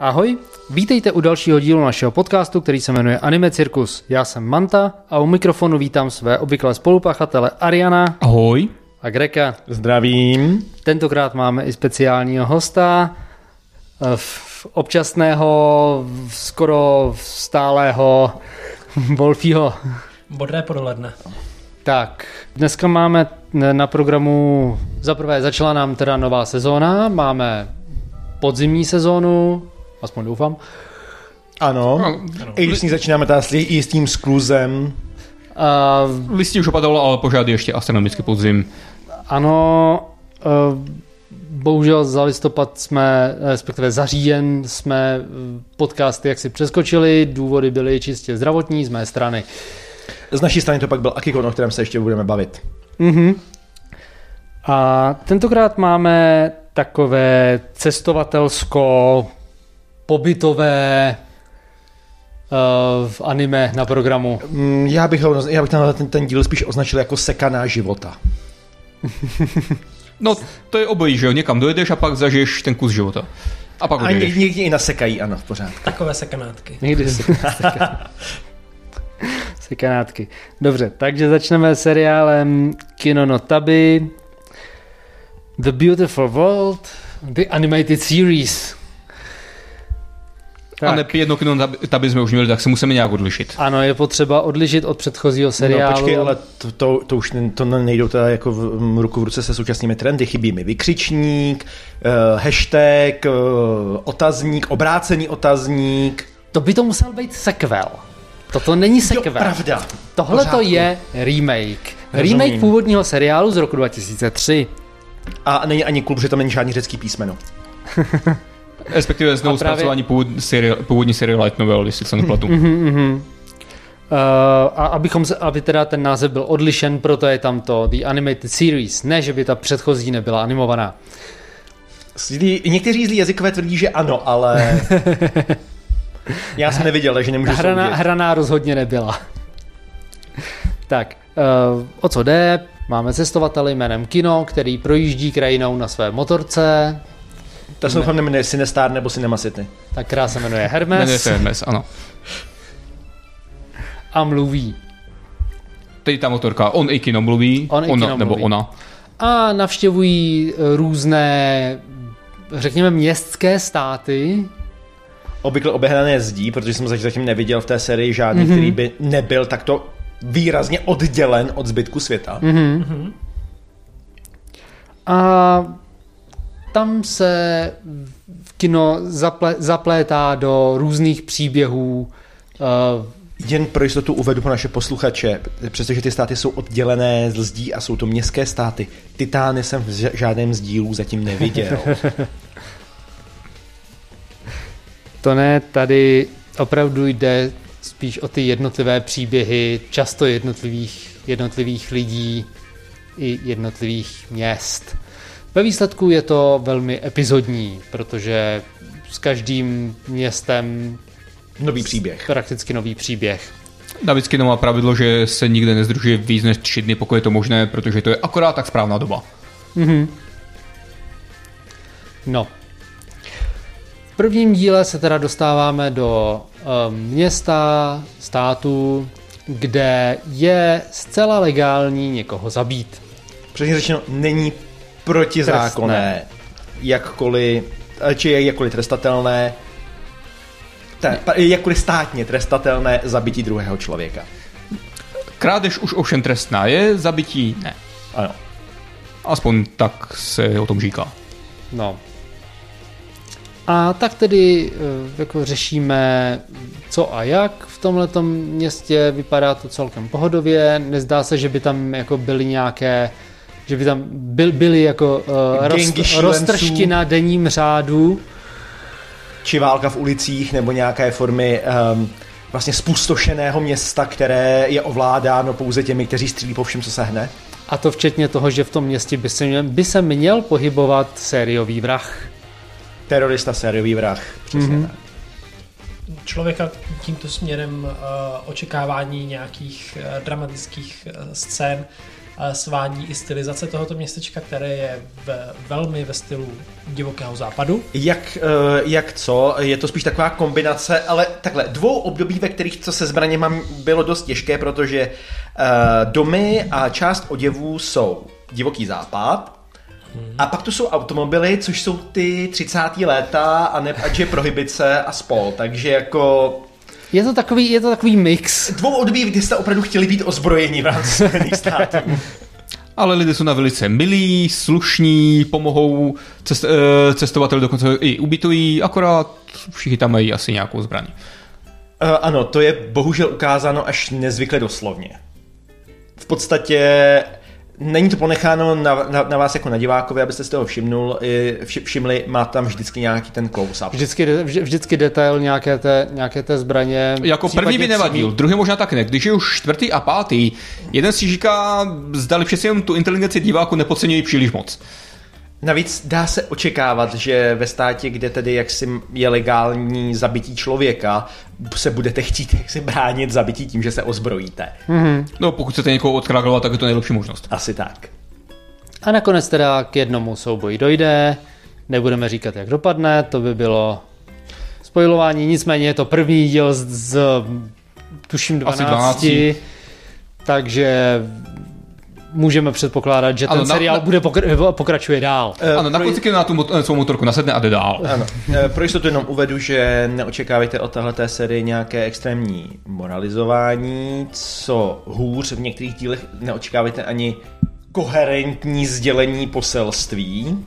Ahoj, vítejte u dalšího dílu našeho podcastu, který se jmenuje Anime Cirkus. Já jsem Manta a u mikrofonu vítám své obvyklé spolupachatele Ariana. Ahoj. A Greka. Zdravím. Tentokrát máme i speciálního hosta, občasného, skoro stálého Wolfího. Bodré podoledne. Tak, dneska máme na programu, zaprvé začala nám teda nová sezóna, máme podzimní sezónu, aspoň doufám. Ano. I když s ní začínáme i s tím skluzem. Listí už opadalo, ale pořád ještě astronomický podzim. Ano, bohužel za listopad jsme, respektive za říjen jsme podcasty jaksi přeskočili, důvody byly čistě zdravotní z mé strany. Z naší strany to pak byl Akikon, o kterém se ještě budeme bavit. Mhm. A tentokrát máme takové cestovatelsko-pobytové v anime na programu. Já bych ten díl spíš označil jako sekaná života. No, to je obojí, že jo? Někam dojedeš a pak zažiješ ten kus života. A pak odejdeš. A někdy i nasekají, ano, v pořádku. Takové sekanátky. Někdy sekanátky. Dobře, takže začneme seriálem Kino no Tabi, The Beautiful World, The Animated Series. Tak. A ne jedno Kino Tabi jsme už měli, tak se musíme nějak odlišit. Ano, je potřeba odlišit od předchozího seriálu. No počkej, ale to už nejdou teda jako ruku v ruce se současnými trendy. Chybí mi vykřičník, hashtag, otazník, obrácený otazník. To by to musel být sequel. Toto není sequel. Jo, pravda. Tohle to je remake. Rozumím. Remake původního seriálu z roku 2003. A není ani klub, že tam není žádný řecký písmeno. Respektive znovu zpracování původní série light novel, jestli se nepletu. A aby teda ten název byl odlišen, proto je tam to The Animated Series. Ne, že by ta předchozí nebyla animovaná. Někteří zlí jazykové tvrdí, že ano, ale já jsem neviděl, takže nemůžu soudit. Hraná rozhodně nebyla. Tak, o co jde? Máme cestovatele jménem Kino, který projíždí krajinou na své motorce. Ta se doufám nemenuje Sinestar nebo Cinema City. Tak která se jmenuje Hermes. Jmenuje se Hermes, ano. A mluví. Teď ta motorka, on i Kino mluví, nebo ona. A navštěvují různé, řekněme, městské státy. Obvykle obehnané zdí, protože jsem zatím neviděl v té sérii žádný, který by nebyl takto výrazně oddělen od zbytku světa. A tam se Kino zaplétá do různých příběhů. Jen pro jistotu uvedu pro naše posluchače, přestože ty státy jsou oddělené z zdí a jsou to městské státy, Titány jsem v žádném z dílů zatím neviděl. To ne, tady opravdu jde spíš o ty jednotlivé příběhy, často jednotlivých lidí i jednotlivých měst. Ve výsledku je to velmi epizodní, protože s každým městem nový příběh. Prakticky nový příběh. David Kino má pravidlo, že se nikde nezdružuje víc než 3 dny, pokud je to možné, protože to je akorát tak správná doba. No. V prvním díle se teda dostáváme do města, státu, kde je zcela legální někoho zabít. Přesně řečeno, není protizákonné, jakkoliv trestatelné, jakkoliv státně trestatelné zabití druhého člověka. Krádež už ovšem trestná je, zabití ne. Ano. Aspoň tak se o tom říká. No. A tak tedy jako řešíme co a jak v tomhletom městě, vypadá to celkem pohodově, nezdá se, že by tam jako byly nějaké, že by tam byly jako roztržky na denním řádu. Či válka v ulicích, nebo nějaké formy vlastně spustošeného města, které je ovládáno pouze těmi, kteří střílí po všem, co se hne. A to včetně toho, že v tom městě by se měl pohybovat sériový vrah. Terorista, sériový vrah, přesně tak. Člověka tímto směrem očekávání nějakých dramatických scén svádí i stylizace tohoto městečka, které je velmi ve stylu divokého západu. Jak co? Je to spíš taková kombinace, ale takhle, 2 období, ve kterých to se zbraněma bylo dost těžké, protože domy a část oděvů jsou divoký západ, a pak tu jsou automobily, což jsou ty 30. léta a nepadže prohibice a spol, takže jako... Je to takový mix. 2 období, kdy jste opravdu chtěli být ozbrojeni v rámci Spojených států. Ale lidé jsou na velice milí, slušní, pomohou cestovatel, dokonce i ubytují, akorát všichni tam mají asi nějakou zbraň. Ano, to je bohužel ukázáno až nezvykle doslovně. V podstatě není to ponecháno na vás jako na divákovi, abyste si toho všimli, má tam vždycky nějaký ten close-up. Vždycky detail nějaké té zbraně. Jako první by nevadil, druhý možná tak ne. Když je už 4. a 5., jeden si říká, zdali přeci jen tu inteligenci diváku nepodceňují příliš moc. Navíc dá se očekávat, že ve státě, kde tedy jaksi je legální zabití člověka, se budete chtít jaksi bránit zabití tím, že se ozbrojíte. Mm-hmm. No pokud chcete někoho odkragovat, tak je to nejlepší možnost. Asi tak. A nakonec teda k jednomu souboji dojde, nebudeme říkat, jak dopadne, to by bylo spoilování, nicméně je to první díl z tuším 12, takže můžeme předpokládat, že ten seriál bude pokračuje dál. Ano, na konci na tu svou motorku nasedne a jde dál. Ano. Pro jistotu jenom uvedu, že neočekávejte od téhleté série nějaké extrémní moralizování, co hůř v některých dílech neočekávejte ani koherentní sdělení poselství.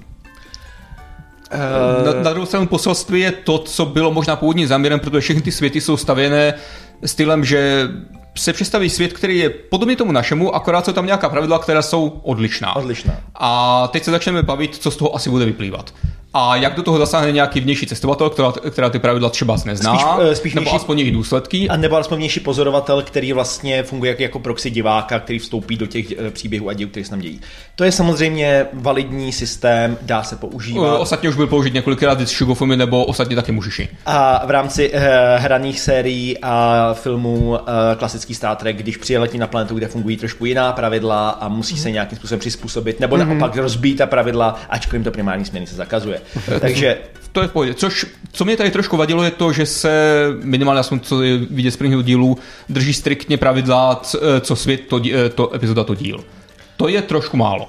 Na druhou stranu poselství je to, co bylo možná původním záměrem, protože všechny ty světy jsou stavěné stylem, že se představí svět, který je podobný tomu našemu, akorát jsou tam nějaká pravidla, která jsou odlišná. A teď se začneme bavit, co z toho asi bude vyplývat. A jak do toho zasáhne nějaký vnější cestovatel, která ty pravidla třeba nezná, spíš nebo aspoň jejich důsledky. A nebo aspoň vnější pozorovatel, který vlastně funguje jako proxy diváka, který vstoupí do těch příběhů a dějů, které se tam dějí. To je samozřejmě validní systém, dá se používat. Ostatně už byl použit několikrát s Shugofumi nebo ostatně taky Mushishi. A v rámci hraných sérií a filmů klasický Star Trek, když přiletí na planetu, kde fungují trošku jiná pravidla a musí se nějakým způsobem přizpůsobit, nebo naopak rozbít ta pravidla, ačkoliv jim to primární směrný se zakazuje. Takže to je v pohodě. Co mě tady trošku vadilo, je to, že se minimálně aspoň co je vidět z prvního dílu drží striktně pravidla, co svět, to epizoda, to díl. To je trošku málo.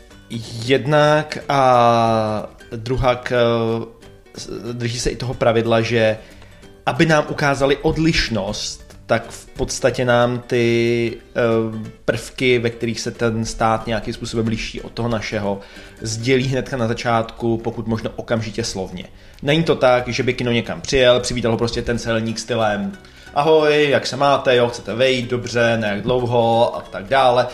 Jednak a druhak drží se i toho pravidla, že aby nám ukázali odlišnost, tak v podstatě nám ty prvky, ve kterých se ten stát nějakým způsobem liší od toho našeho, sdělí hnedka na začátku, pokud možno okamžitě slovně. Není to tak, že by kino někam přijel, přivítal ho prostě ten celník stylem ahoj, jak se máte, jo, chcete vejít, dobře, ne jak dlouho a tak dále.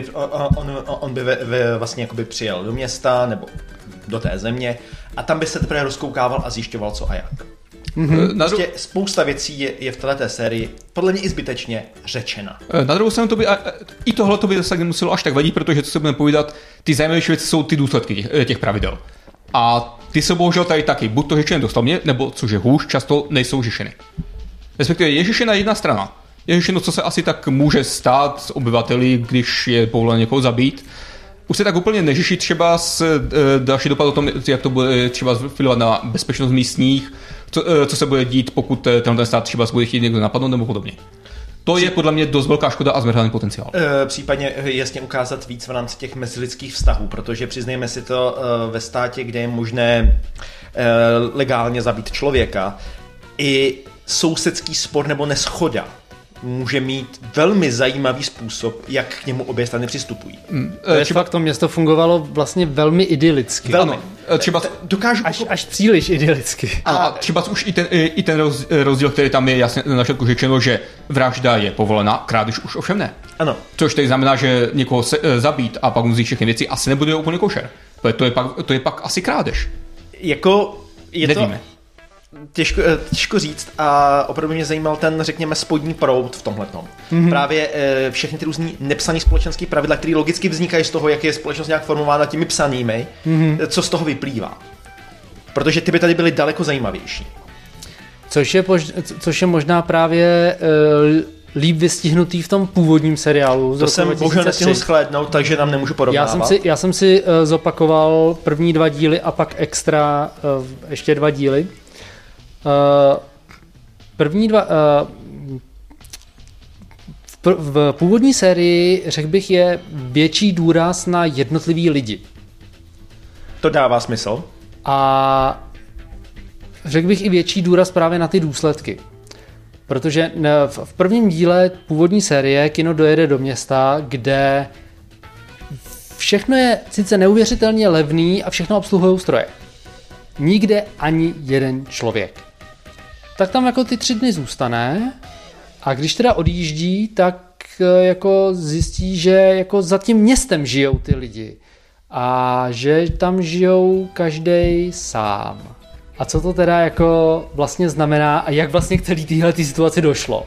On by vlastně jakoby přijel do města nebo do té země a tam by se teprve rozkoukával a zjišťoval co a jak. Prostě spousta věcí je v této sérii podle mě i zbytečně řečena. Na druhou stranu i tohle to by zase nemuselo až tak vadit, protože co se budeme povídat, ty zajímavější věci jsou ty důsledky těch pravidel. A ty jsou bohužel tady taky, buď to řečené doslovně, nebo což je hůř, často nejsou řešeny. Respektive je řešena jedna strana. Je řešeno, co se asi tak může stát s obyvateli, když je povoleno někoho zabít. Už se tak úplně neřeší třeba další dopad o tom, jak to bude třeba vplyvat na bezpečnost místních, co se bude dít, pokud ten stát třeba bude chtít někdo napadnout nebo podobně. To je podle mě dost velká škoda a zmrhaný potenciál. Případně jasně ukázat víc v rámci těch mezilidských vztahů, protože přiznejme si to, ve státě, kde je možné legálně zabít člověka, i sousedský spor nebo neschoda může mít velmi zajímavý způsob, jak k němu obě strany přistupují. Fakt to město fungovalo vlastně velmi idylicky. Ano, třeba dokážu až příliš idylicky. A třeba už i ten rozdíl, který tam je jasně na začátku řečeno, že vražda je povolena, krádež už ovšem ne. Ano. Což tady znamená, že někoho zabít a pak musí všechny věci asi nebude úplně košer. To je pak asi krádež. Jako je nevíme. To těžko říct a opravdu mě zajímal ten, řekněme, spodní proud v tomhletom. Právě všechny ty různý nepsaný společenský pravidla, které logicky vznikají z toho, jak je společnost nějak formována těmi psanými, co z toho vyplývá. Protože ty by tady byly daleko zajímavější. Což je možná právě líp vystihnutý v tom původním seriálu. To jsem bohužel nestihl shlédnout, takže nám nemůžu porovnávat. Já jsem si zopakoval první 2 díly a pak extra ještě 2 díly. První 2... v původní sérii, řekl bych, je větší důraz na jednotlivý lidi. To dává smysl. A řekl bych i větší důraz právě na ty důsledky. Protože v prvním díle původní série Kino dojede do města, kde všechno je sice neuvěřitelně levný a všechno obsluhují stroje. Nikde ani jeden člověk. Tak tam jako ty 3 dny zůstane a když teda odjíždí, tak jako zjistí, že jako za tím městem žijou ty lidi a že tam žijou každej sám. A co to teda jako vlastně znamená a jak vlastně k téhle situaci došlo?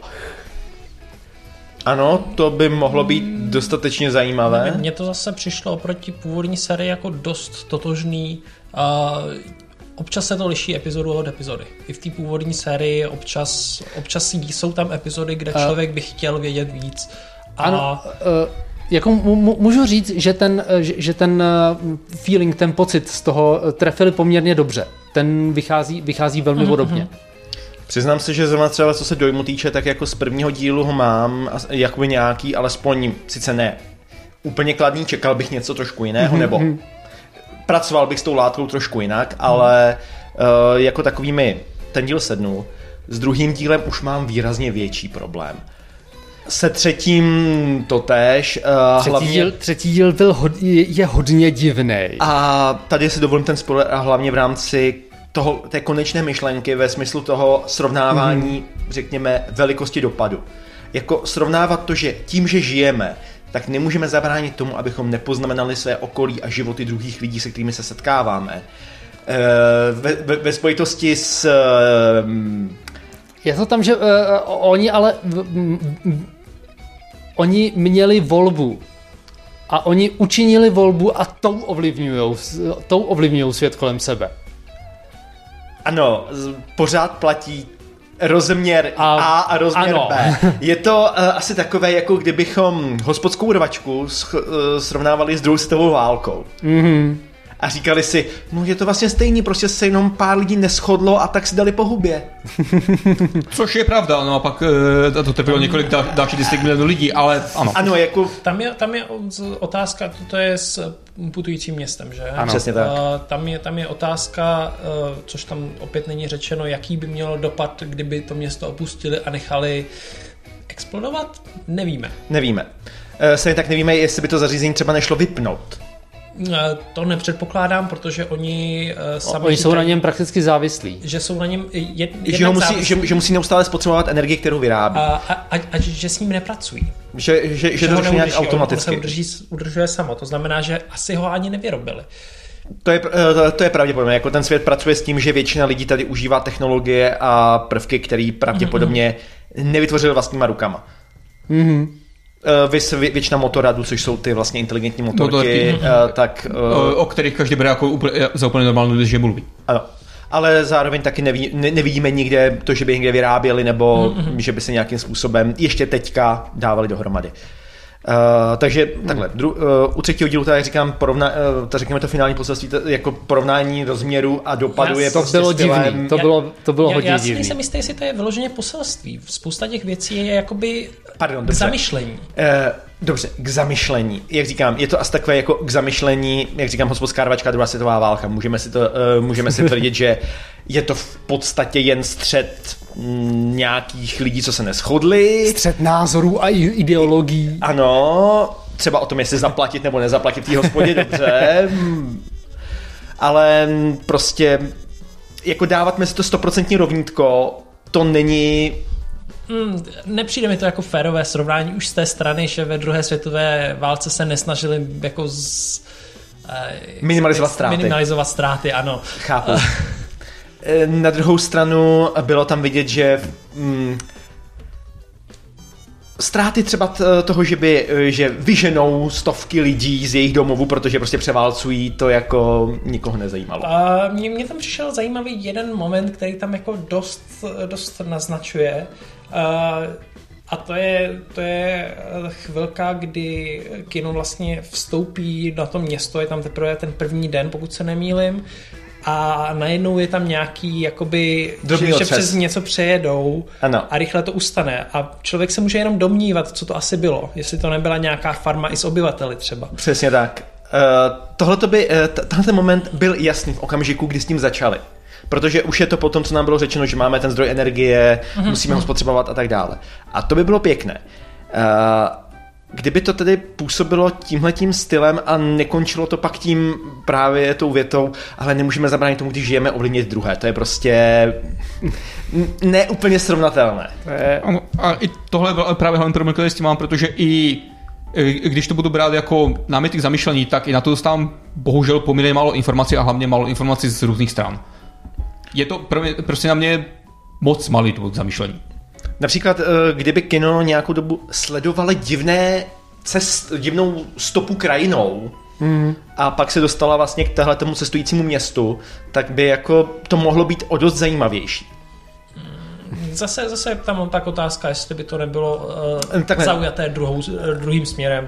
Ano, to by mohlo být dostatečně zajímavé. Mně to zase přišlo oproti původní sérii jako dost totožný. Občas se to liší epizodu od epizody. I v té původní sérii občas jsou tam epizody, kde člověk by chtěl vědět víc. Ano, jako můžu říct, že ten feeling, ten pocit z toho trefili poměrně dobře. Ten vychází velmi podobně. Přiznám se, že zrovna třeba co se dojmu týče, tak jako z prvního dílu ho mám jakoby nějaký, alespoň sice ne úplně kladný, čekal bych něco trošku jiného, nebo pracoval bych s tou látkou trošku jinak, ale jako takovými ten díl sednul. S druhým dílem už mám výrazně větší problém. Se třetím totéž. Třetí díl je hodně divnej. A tady si dovolím ten spoiler a hlavně v rámci té konečné myšlenky ve smyslu toho srovnávání, řekněme, velikosti dopadu. Jako srovnávat to, že tím, že žijeme, tak nemůžeme zabránit tomu, abychom nepoznamenali své okolí a životy druhých lidí, se kterými se setkáváme. Ve spojitosti s... Je to tam, že oni měli volbu a oni učinili volbu a tou ovlivňujou svět kolem sebe. Ano, pořád platí rozměr A a rozměr ano. B. Je to asi takové, jako kdybychom hospodskou rvačku srovnávali s druhou světovou válkou. A říkali si, no je to vlastně stejný, prostě se jenom pár lidí neshodlo a tak si dali po hubě. Což je pravda, no a pak to trvalo několik dalších desítek milionů lidí, ale ano. Ano, jako... Tam je otázka, to je s putujícím městem, že? Ano, přesně tak. Tam je otázka, což tam opět není řečeno, jaký by mělo dopad, kdyby to město opustili a nechali explodovat? Nevíme. Stejně tak nevíme, jestli by to zařízení třeba nešlo vypnout. To nepředpokládám, protože oni sami... Oni jsou na něm prakticky závislí. Že jsou na něm že musí neustále spotřebovat energii, kterou vyrábí. A že s ním nepracují. Že to řeší nějak automaticky. On se udržuje samo, to znamená, že asi ho ani nevyrobili. To je pravděpodobné. Jako ten svět pracuje s tím, že většina lidí tady užívá technologie a prvky, které pravděpodobně nevytvořili vlastníma rukama. Většina motorradů, což jsou ty vlastně inteligentní motorky, tak... o kterých každý bere jako za úplně normální, že mluví. Ano. Ale zároveň taky nevidíme nikde to, že by někde vyráběli, nebo že by se nějakým způsobem ještě teďka dávali dohromady. Takže takhle, u třetího dílu, tak říkám, řekněme to finální poselství, jako porovnání rozměru a dopadu je prostě bylo divný. To bylo hodně divný. Já si nejsem jistý, jestli to je vyloženě poselství. Spousta těch věcí je jakoby k zamyšlení. Dobře, k zamyšlení. Jak říkám, je to asi takové jako k zamyšlení, jak říkám, hospodská rvačka, druhá světová válka. Můžeme si tvrdit, že je to v podstatě jen střet nějakých lidí, co se neshodli. Střet názorů a ideologií. Ano, třeba o tom, jestli zaplatit nebo nezaplatit té hospodě, dobře. Ale prostě jako dávat mezi to 100% rovnítko, to není... Nepřijde mi to jako férové srovnání už z té strany, že ve druhé světové válce se nesnažili jako minimalizovat ztráty, ano. Chápu. Na druhou stranu bylo tam vidět, že ztráty třeba toho, že vyženou stovky lidí z jejich domovů, protože prostě převálcují, to jako nikoho nezajímalo. Mně tam přišel zajímavý jeden moment, který tam jako dost naznačuje. A to je chvilka, kdy kino vlastně vstoupí na to město, je tam teprve ten první den, pokud se nemýlim, a najednou je tam nějaký, jakoby, že přes něco přejedou a rychle to ustane. A člověk se může jenom domnívat, co to asi bylo. Jestli to nebyla nějaká farma i s obyvateli třeba. Přesně tak. Tenhle moment byl jasný v okamžiku, kdy s tím začali. Protože už je to potom, co nám bylo řečeno, že máme ten zdroj energie, musíme ho spotřebovat a tak dále. A to by bylo pěkné. Kdyby to tedy působilo tímhletím stylem a nekončilo to pak tím právě tou větou, ale nemůžeme zabránit tomu, když žijeme, ovlivnit druhé. To je prostě neúplně srovnatelné. A i tohle je právě hlavní problém, který s tím mám, protože i když to budu brát jako náměty k zamyšlení, tak i na to dostávám bohužel poměrně málo informací a hlavně málo informací z různých stran. Je to prostě na mě moc malý důvod k zamyšlení. Například, kdyby kino nějakou dobu sledovalo divnou stopu krajinou a pak se dostala vlastně k tomu cestujícímu městu, tak by jako to mohlo být o dost zajímavější. Zase tam tak otázka, jestli by to nebylo zaujaté druhým směrem.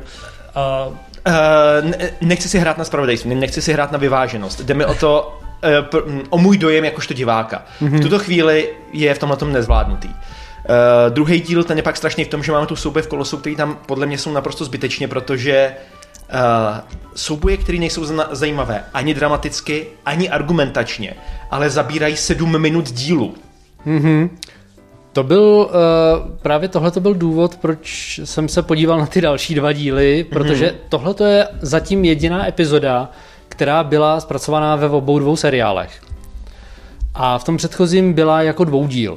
Nechci si hrát na zpravodajství, nechci si hrát na vyváženost. Jde mi o to, o můj dojem jakožto diváka. V tuto chvíli je v tomhletom nezvládnutý. Druhý díl, ten je pak strašný v tom, že máme tu souboj v kolosu, který tam podle mě jsou naprosto zbytečně, protože souboje, které nejsou zajímavé ani dramaticky, ani argumentačně, ale zabírají 7 minut dílu. To byl, právě tohle to byl důvod, proč jsem se podíval na ty další 2 díly, protože tohle to je zatím jediná epizoda, která byla zpracovaná ve obou 2 seriálech. A v tom předchozím byla jako 2díl.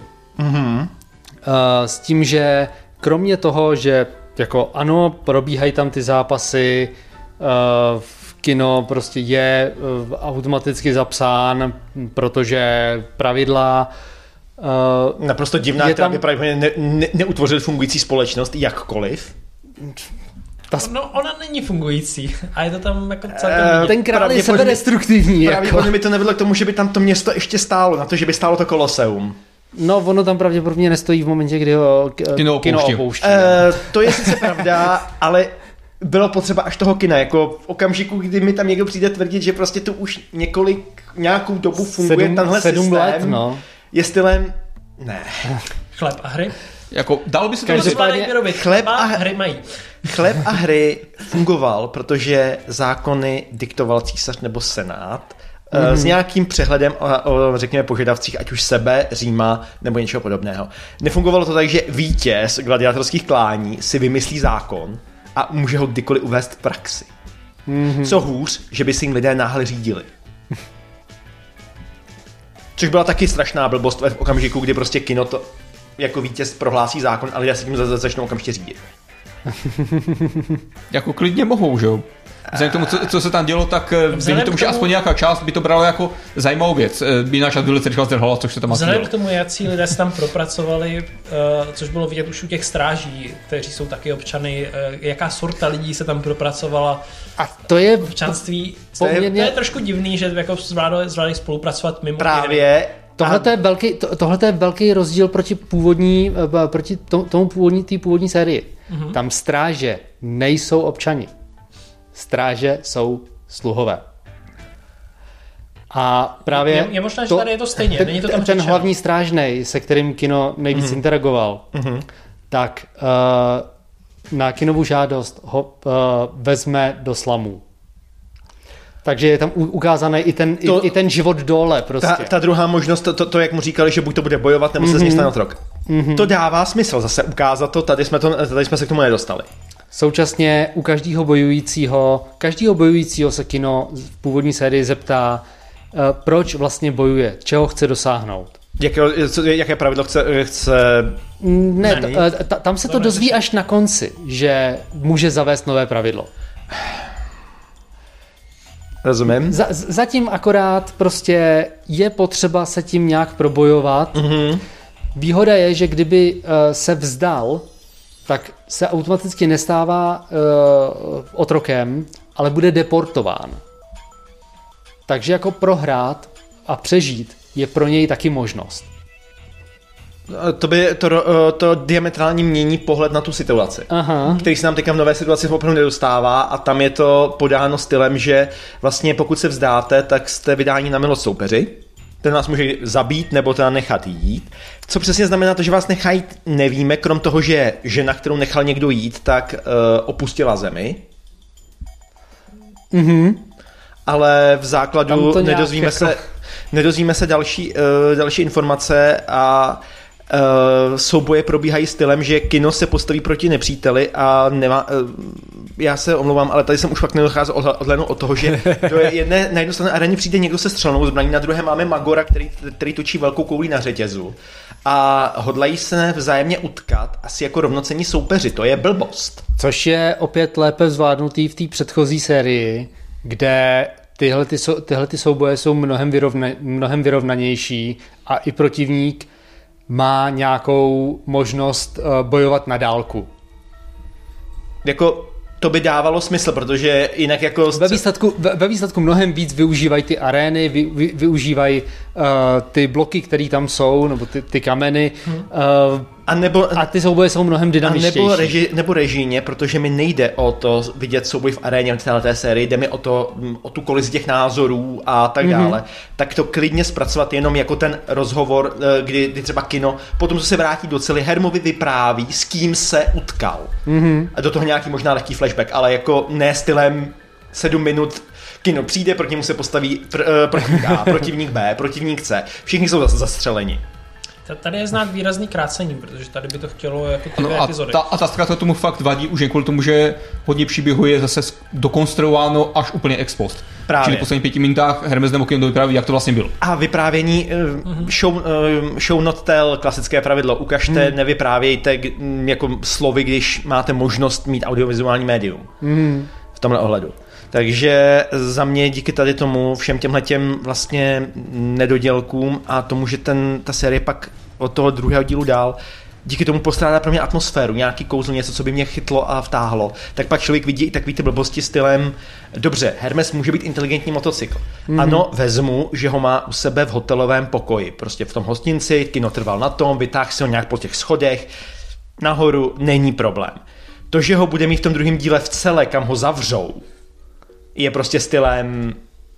S tím, že kromě toho, že jako ano, probíhají tam ty zápasy, v kino prostě je automaticky zapsán, protože pravidla naprosto divná, která by pravděpodobně neutvořil fungující společnost jakkoliv. No, ona není fungující. A je to tam jako celkem... Ten král je sebedestruktivní. Pravděpodobně by to nevedlo k tomu, že by tam to město ještě stálo, na to, že by stálo to Koloseum. No, ono tam pravděpodobně nestojí v momentě, kdy ho kino opouští. To je sice pravda, ale bylo potřeba až toho kina, jako v okamžiku, kdy mi tam někdo přijde tvrdit, že prostě tu už nějakou dobu funguje tenhle 7 systém. let, no. Je stylem... Ne. Chleb a hry? Jako, dalo by se to hry mají. Chleb a hry fungoval, protože zákony diktoval císař nebo senát s nějakým přehledem o, řekněme, požadavcích, ať už sebe, Říma nebo něčeho podobného. Nefungovalo to tak, že vítěz gladiátorských klání si vymyslí zákon a může ho kdykoliv uvést v praxi. Co hůř, že by si jim lidé náhle řídili. Což byla taky strašná blbost v okamžiku, kdy prostě kino to jako vítěz prohlásí zákon a lidé se tím začnou okamžitě řídit. Jako klidně mohou, že jo? Vzhledem k tomu, co se tam dělo, tak vidím tomu, že aspoň nějaká část by to bralo jako zajímavou věc. Jiná část velice rychle zdrhala, což se tam asi dělo. Vzhledem k tomu, jací lidé se tam propracovali, což bylo vidět už u těch stráží, kteří jsou taky občany, jaká sorta lidí se tam propracovala. A to je občanství. To je trošku divný, že jako zvládli spolupracovat mimo. Právě. Tohle je velký rozdíl proti té původní sérii. Tam stráže nejsou občani. Stráže jsou sluhové. A právě je možná, že tady je to stejně. Není to tam ten hlavní strážnej, se kterým kino nejvíc interagoval, tak na kinovou žádost ho vezme do slamů. Takže je tam ukázaný i ten život dole prostě. Ta druhá možnost, to, jak mu říkali, že buď to bude bojovat, nebo se z něj stane otrok. To dává smysl zase ukázat to, tady jsme se k tomu nedostali. Současně u každého bojujícího se kino v původní sérii zeptá, proč vlastně bojuje, čeho chce dosáhnout. Jaké pravidlo chce Ne, tam se to dozví až na konci, že může zavést nové pravidlo. Rozumím. Zatím akorát prostě je potřeba se tím nějak probojovat. Výhoda je, že kdyby se vzdal, tak se automaticky nestává otrokem, ale bude deportován. Takže jako prohrát a přežít je pro něj taky možnost. To diametrálně mění pohled na tu situaci, který se nám teďka v nové situaci opravdu nedostává a tam je to podáno stylem, že vlastně pokud se vzdáte, tak jste vydáni na milost soupeři. Ten vás může zabít nebo teda nechat jít. Co přesně znamená to, že vás nechá jít, nevíme, krom toho, že žena, kterou nechal někdo jít, tak opustila zemi. Ale v základu nedozvíme se další informace a souboje probíhají stylem, že Kino se postaví proti nepříteli a já se omlouvám, ale tady jsem už fakt nedocházel odhlédnout od toho, že na jednu stranu aréně přijde někdo se střelnou zbraní, na druhé máme Magora, který točí velkou koulí na řetězu a hodlají se vzájemně utkat asi jako rovnocenní soupeři, to je blbost. Což je opět lépe zvládnutý v té předchozí sérii, kde tyhle souboje jsou mnohem vyrovnanější a i protivník má nějakou možnost bojovat na dálku. Jako to by dávalo smysl, protože jinak jako... Ve výsledku mnohem víc využívají ty arény, využívají ty bloky, které tam jsou, nebo ty kameny. A ty souboje jsou mnohem dynamičtější. Nebo režijně, protože mi nejde o to vidět souboj v aréně v té sérii, jde mi o tu kolizi těch názorů a tak dále. Tak to klidně zpracovat jenom jako ten rozhovor, kdy třeba Kino, potom co se vrátí do cely, Hermovi vypráví, s kým se utkal. A do toho nějaký možná lehký flashback, ale jako ne stylem 7 minut Kino přijde, proti němu se postaví protivník A, protivník B, protivník C. Všichni jsou zastřeleni. Tady je znát výrazný krácení, protože tady by to chtělo jako ty dvě epizody. A ta zkrátka tomu fakt vadí už jen kvůli tomu, že hodně příběhu je zase dokonstruováno až úplně ex post. Právě. Čili v posledních 5 minutách Hermes nebo Kino vypráví, jak to vlastně bylo. A vyprávění show not tell, klasické pravidlo. Ukažte, nevyprávějte jako slovy, když máte možnost mít audiovizuální médium. V tomhle ohledu. Takže za mě díky tady tomu všem těmhletěm vlastně nedodělkům a tomu, že ta série pak od toho druhého dílu dál díky tomu postrádá pro mě atmosféru, nějaký kouzlo, něco, co by mě chytlo a vtáhlo, tak pak člověk vidí i takový ty blbosti stylem, dobře, Hermes může být inteligentní motocykl. Ano, vezmu, že ho má u sebe v hotelovém pokoji, prostě v tom hostinci, Kino trval na tom, vytáhl se ho nějak po těch schodech, nahoru, není problém. To, že ho bude mít v tom druhém díle v cele, kam ho zavřou, je prostě stylem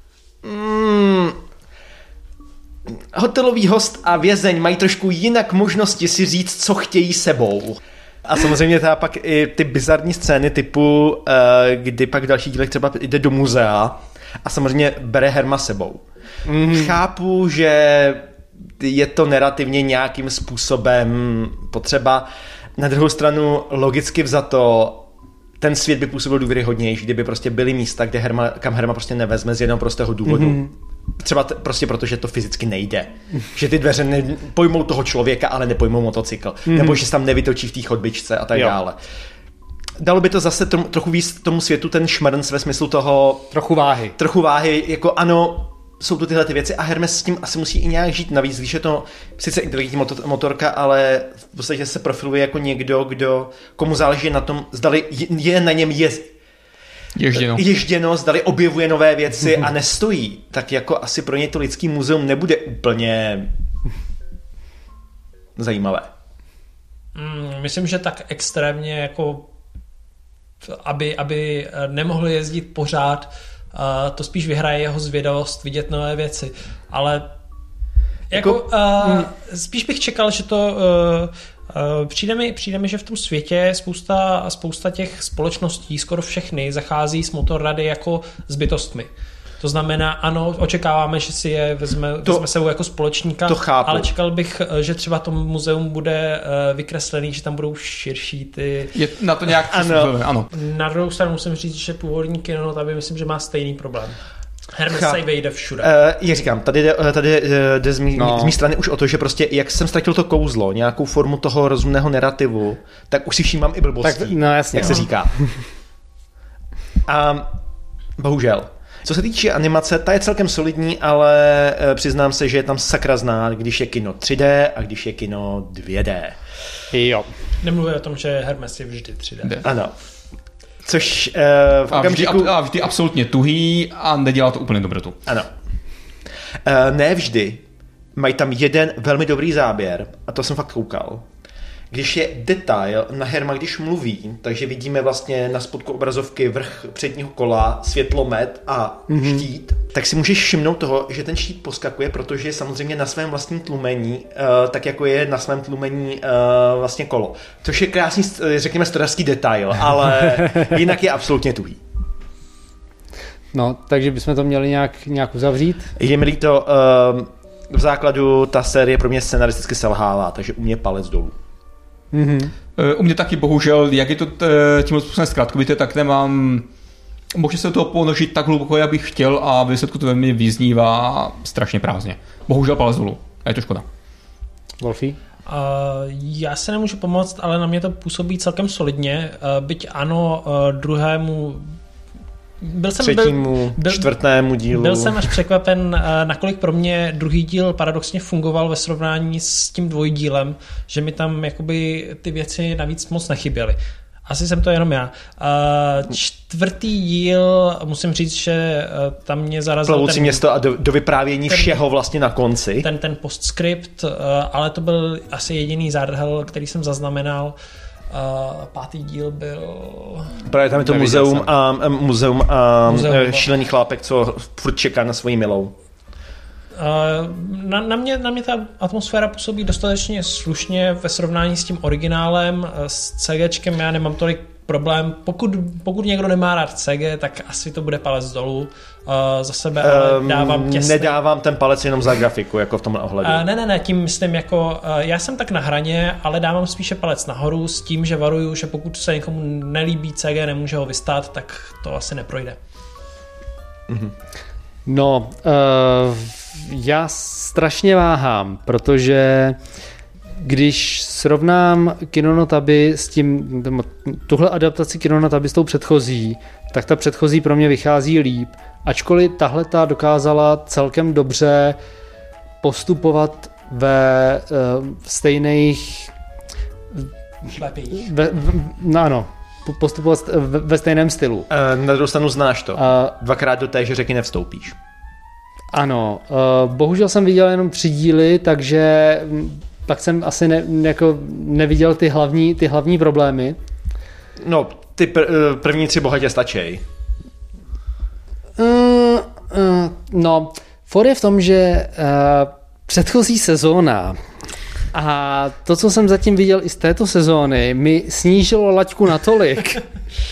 hotelový host a vězeň mají trošku jinak možnosti si říct, co chtějí sebou. A samozřejmě teda pak i ty bizarní scény typu, kdy pak v dalších dílech třeba jde do muzea a samozřejmě bere Herma sebou. Chápu, že je to narrativně nějakým způsobem potřeba. Na druhou stranu logicky vzato ten svět by působil důvěryhodnější, kdyby prostě byly místa, kam Herma prostě nevezme z jednoho prostého důvodu. Třeba prostě protože to fyzicky nejde. Že ty dveře pojmou toho člověka, ale nepojmou motocykl. Nebo že se tam nevytočí v té chodbičce a tak dále. Dalo by to zase trochu víc tomu světu ten šmrnc ve smyslu toho... Trochu váhy, jako ano, jsou tu tyhle ty věci a Hermes s tím asi musí i nějak žít. Navíc, když je to sice inteligentní motorka, ale v podstatě se profiluje jako někdo, komu záleží na tom, zdali je na něm ježděno, zdali objevuje nové věci a nestojí. Tak jako asi pro něj to lidský muzeum nebude úplně zajímavé. Myslím, že tak extrémně jako aby nemohl jezdit pořád, to spíš vyhraje jeho zvědavost vidět nové věci. Ale spíš bych čekal, že to přijde mi, že v tom světě spousta těch společností, skoro všechny, zachází s motorrady jako s bytostmi. To znamená, ano, očekáváme, že si je vezme sebou jako společníka, ale čekal bych, že třeba to muzeum bude vykreslený, že tam budou širší ty... Je na to nějak ano. Na druhou stranu musím říct, že původní kino, tady myslím, že má stejný problém. Hermes se vejde všude. Jak říkám, tady jde z mé strany už o to, že prostě jak jsem ztratil to kouzlo, nějakou formu toho rozumného narrativu, tak už si všímám i blbostí, jak se říká. A bohužel. Co se týče animace, ta je celkem solidní, ale přiznám se, že je tam sakra znát, když je kino 3D a když je kino 2D. Jo. Nemluvím o tom, že Hermes je vždy 3D. Ano. Což v okamžiku... A vždy absolutně tuhý a nedělá to úplně dobrotu. Ano. Ne vždy mají tam jeden velmi dobrý záběr, a to jsem fakt koukal. Když je detail na Herma, když mluví, takže vidíme vlastně na spodku obrazovky vrch předního kola, světlomet a štít, tak si můžeš všimnout toho, že ten štít poskakuje, protože je samozřejmě na svém vlastním tlumení, tak jako je na svém tlumení vlastně kolo. Což je krásný, řekněme, stodařský detail, ale jinak je absolutně tuhý. No, takže bychom to měli nějak uzavřít. Je mi líto, v základu ta série pro mě scenaristicky selhává, takže u mě palec dolů. Mm-hmm. U mě taky bohužel, jak je to tímhle způsobem zkrátkovité, tak nemám možná se toho ponožit tak hluboko, jak bych chtěl a výsledku to ve mně vyznívá strašně prázdně. Bohužel palec dolů. A je to škoda. Wolfie? Já se nemůžu pomoct, ale na mě to působí celkem solidně. Byť ano, druhému čtvrtému dílu. Byl jsem až překvapen, nakolik pro mě druhý díl paradoxně fungoval ve srovnání s tím dvojdílem, že mi tam jakoby ty věci navíc moc nechyběly. Asi jsem to jenom já. Čtvrtý díl, musím říct, že tam mě zarazil Plavoucí město a do vyprávění všeho vlastně na konci. Ten postscript, ale to byl asi jediný zádrhel, který jsem zaznamenal. Pátý díl byl... Právě tam je to muzeum a šílený chlápek, co furt čeká na svoji milou. Na mě ta atmosféra působí dostatečně slušně ve srovnání s tím originálem. S CGčkem já nemám tolik problém. Pokud někdo nemá rád CG, tak asi to bude palec dolů. Za sebe ale dávám těsně. Nedávám ten palec jenom za grafiku, jako v tomhle ohledu. Ne, tím myslím jako, já jsem tak na hraně, ale dávám spíše palec nahoru s tím, že varuju, že pokud se někomu nelíbí CG, nemůže ho vystát, tak to asi neprojde. Mm-hmm. No, já strašně váhám, protože když srovnám Kino no Tabi s tím, tuhle adaptaci Kino no Tabi s tou předchozí, tak ta předchozí pro mě vychází líp, ačkoliv tahleta dokázala celkem dobře postupovat ve stejných... Ano, postupovat ve stejném stylu. Na druhou stranu znáš to. Dvakrát do téže řeky nevstoupíš. Ano, bohužel jsem viděl jenom 3 díly, takže pak jsem asi neviděl ty hlavní problémy. No, ty první 3 bohatě stačí. No, for je v tom, že předchozí sezóna a to, co jsem zatím viděl i z této sezóny, mi snížilo laťku natolik,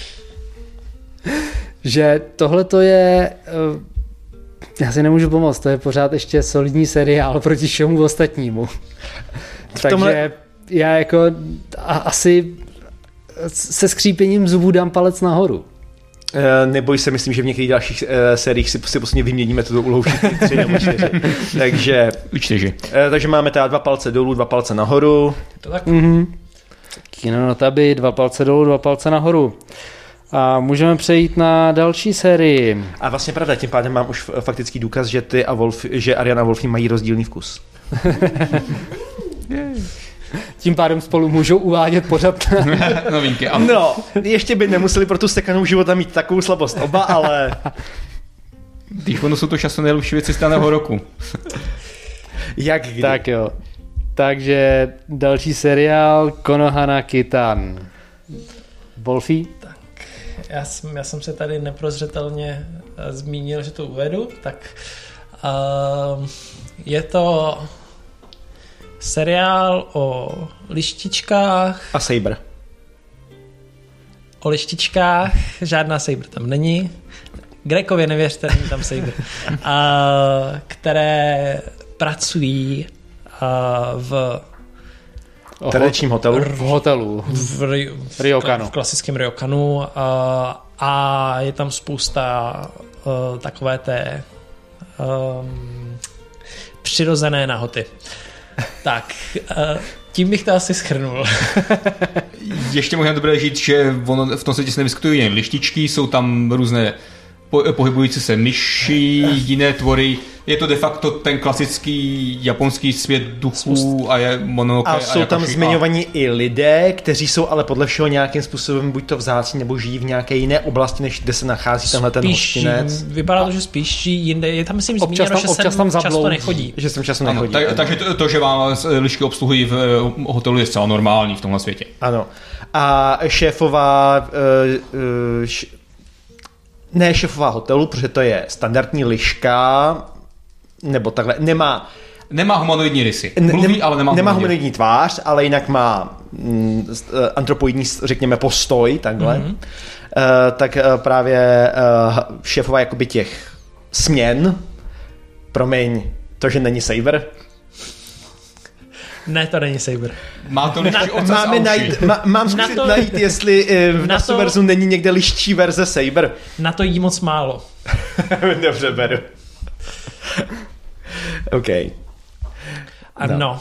že tohle to je... Já si nemůžu pomoct, to je pořád ještě solidní seriál proti všemu ostatnímu. Takže já jako asi se skřípěním zubů dám palec nahoru. Neboj se, myslím, že v některých dalších sériích si prostě vyměníme tuto úlohu 3 nebo 4. Takže máme teda 2 palce dolů, 2 palce nahoru. To tak? Kino no Tabi, 2 palce dolů, 2 palce nahoru. A můžeme přejít na další sérii. A vlastně pravda, tím pádem mám už faktický důkaz, že ty a že Ariana a Wolfie mají rozdílný vkus. Tím pádem spolu můžou uvádět pořád novinky. No, ještě by nemuseli pro tu sekanou života mít takovou slabost oba, ale... Když ono jsou to často nejlepší věci z daného roku. Jak kdy? Tak jo. Takže další seriál Konohana Kitan. Wolfie? Tak, já jsem se tady neprozřetelně zmínil, že to uvedu, tak je to seriál o lištičkách. A Saber. O lištičkách, žádná Saber tam není. Grekově nevěřte, není tam Saber. Které pracují v tradičním hotelu. V hotelu. V Ryokanu. V klasickém Ryokanu. A je tam spousta takové té přirozené nahoty. Tak, tím bych to asi shrnul. Ještě možná dobré říct, že v tom světě se nevyskytují jen lištičky, jsou tam různé pohybující se myši, jiné tvory. Je to de facto ten klasický japonský svět duchů a je Mononoke. A jsou tam zmiňovaní i lidé, kteří jsou ale podle všeho nějakým způsobem buď to vzácní, nebo žijí v nějaké jiné oblasti, než kde se nachází tenhle ten hostinec. Vypadá to, že spíš jinde. Je tam myslím zmíněno, že sem často nechodí. Že sem často nechodí. Takže to, že vám lišky obsluhují v hotelu, je zcela normální v tomhle světě. Ano. A šéfová ne šéfová hotelu, protože to je standardní liška, nebo takhle, Nemá humanoidní rysy. Mluví, ale nemá humanoidní tvář, ale jinak má antropoidní, řekněme, postoj, takhle. Mm-hmm. Tak právě šéfová jakoby těch směn, promiň, to, že není Saber. Ne, to není Saber. Má to liščí ocas a uši. Mám zkusit najít, jestli v Nasuverzu není někde liščí verze Saber. Na to jí moc málo. Dobře, beru. OK. No.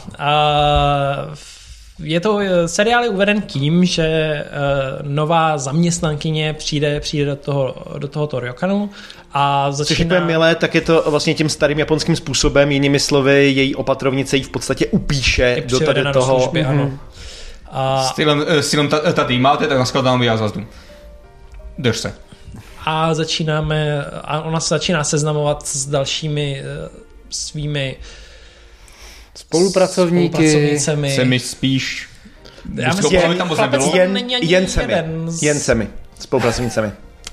Je to seriál je uveden tím, že nová zaměstnankyně přijde do tohoto ryokanu a začíná... Což je milé, tak je to vlastně tím starým japonským způsobem, jinými slovy, její opatrovnice jí v podstatě upíše do tady toho. Služby, ano. Stylem tady máte, tak naskladám já zazdu. Drž se. A ona se začíná seznamovat s dalšími svými spolupracovníky. Semi spíš. Já myslím, že tam jen semi. Spolupracovnícemi.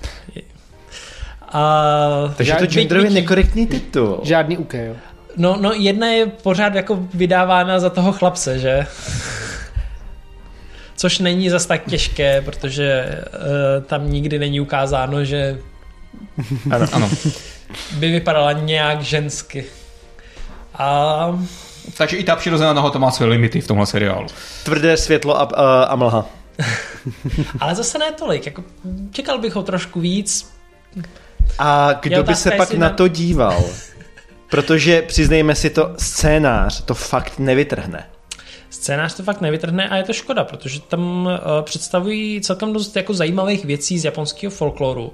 Takže to genderově nekorektní titul. Žádný UK, jo. No, jedna je pořád jako vydávána za toho chlapce, že? Což není zas tak těžké, protože tam nikdy není ukázáno, že ano. by vypadala nějak žensky. Takže i ta přirozená nahota má své limity v tomhle seriálu. Tvrdé světlo a mlha. Ale zase ne tolik. Jako, čekal bych ho trošku víc. A kdo by se pak na to díval? Protože, přiznejme si to, scénář to fakt nevytrhne. Scénář to fakt nevytrhne a je to škoda, protože tam představují celkem dost jako zajímavých věcí z japonského folkloru.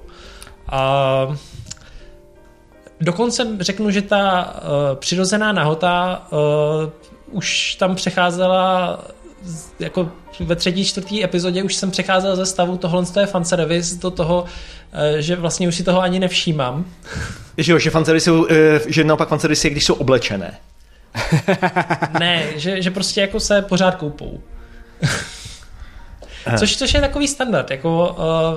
Dokonce řeknu, že ta přirozená nahota už tam přecházela jako ve 3., 4. epizodě už jsem přecházel ze stavu tohle je fanservice do toho, že vlastně už si toho ani nevšímám. Že naopak fanservice je, když jsou oblečené. Ne, že prostě jako se pořád koupou. Což je takový standard, jako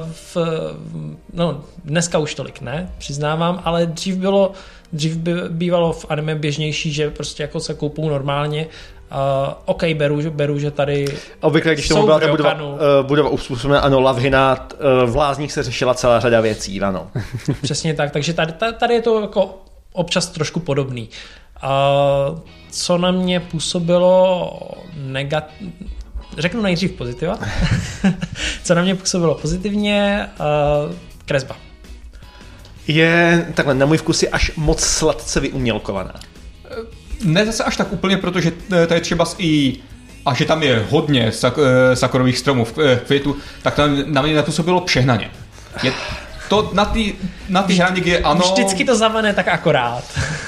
dneska už tolik ne, přiznávám, ale dřív bývalo v anime běžnější, že prostě jako se koupou normálně. OK, beru, že tady obvykle, když tomu byla ta budova uspůsobená, ano, lavhina, v Lázních se řešila celá řada věcí, ano. Přesně tak, takže tady je to jako občas trošku podobný. Co na mě působilo řeknu nejdřív pozitiva. Co na mě působilo pozitivně, kresba. Je takhle, na můj vkus je až moc sladce vyumělkovaná. Ne zase až tak úplně, protože to je třeba a že tam je hodně sakurových stromů v květu, tak na mě nepůsobilo přehnaně. To na ty hraně, kde ano... Vždycky to zavane tak akorát.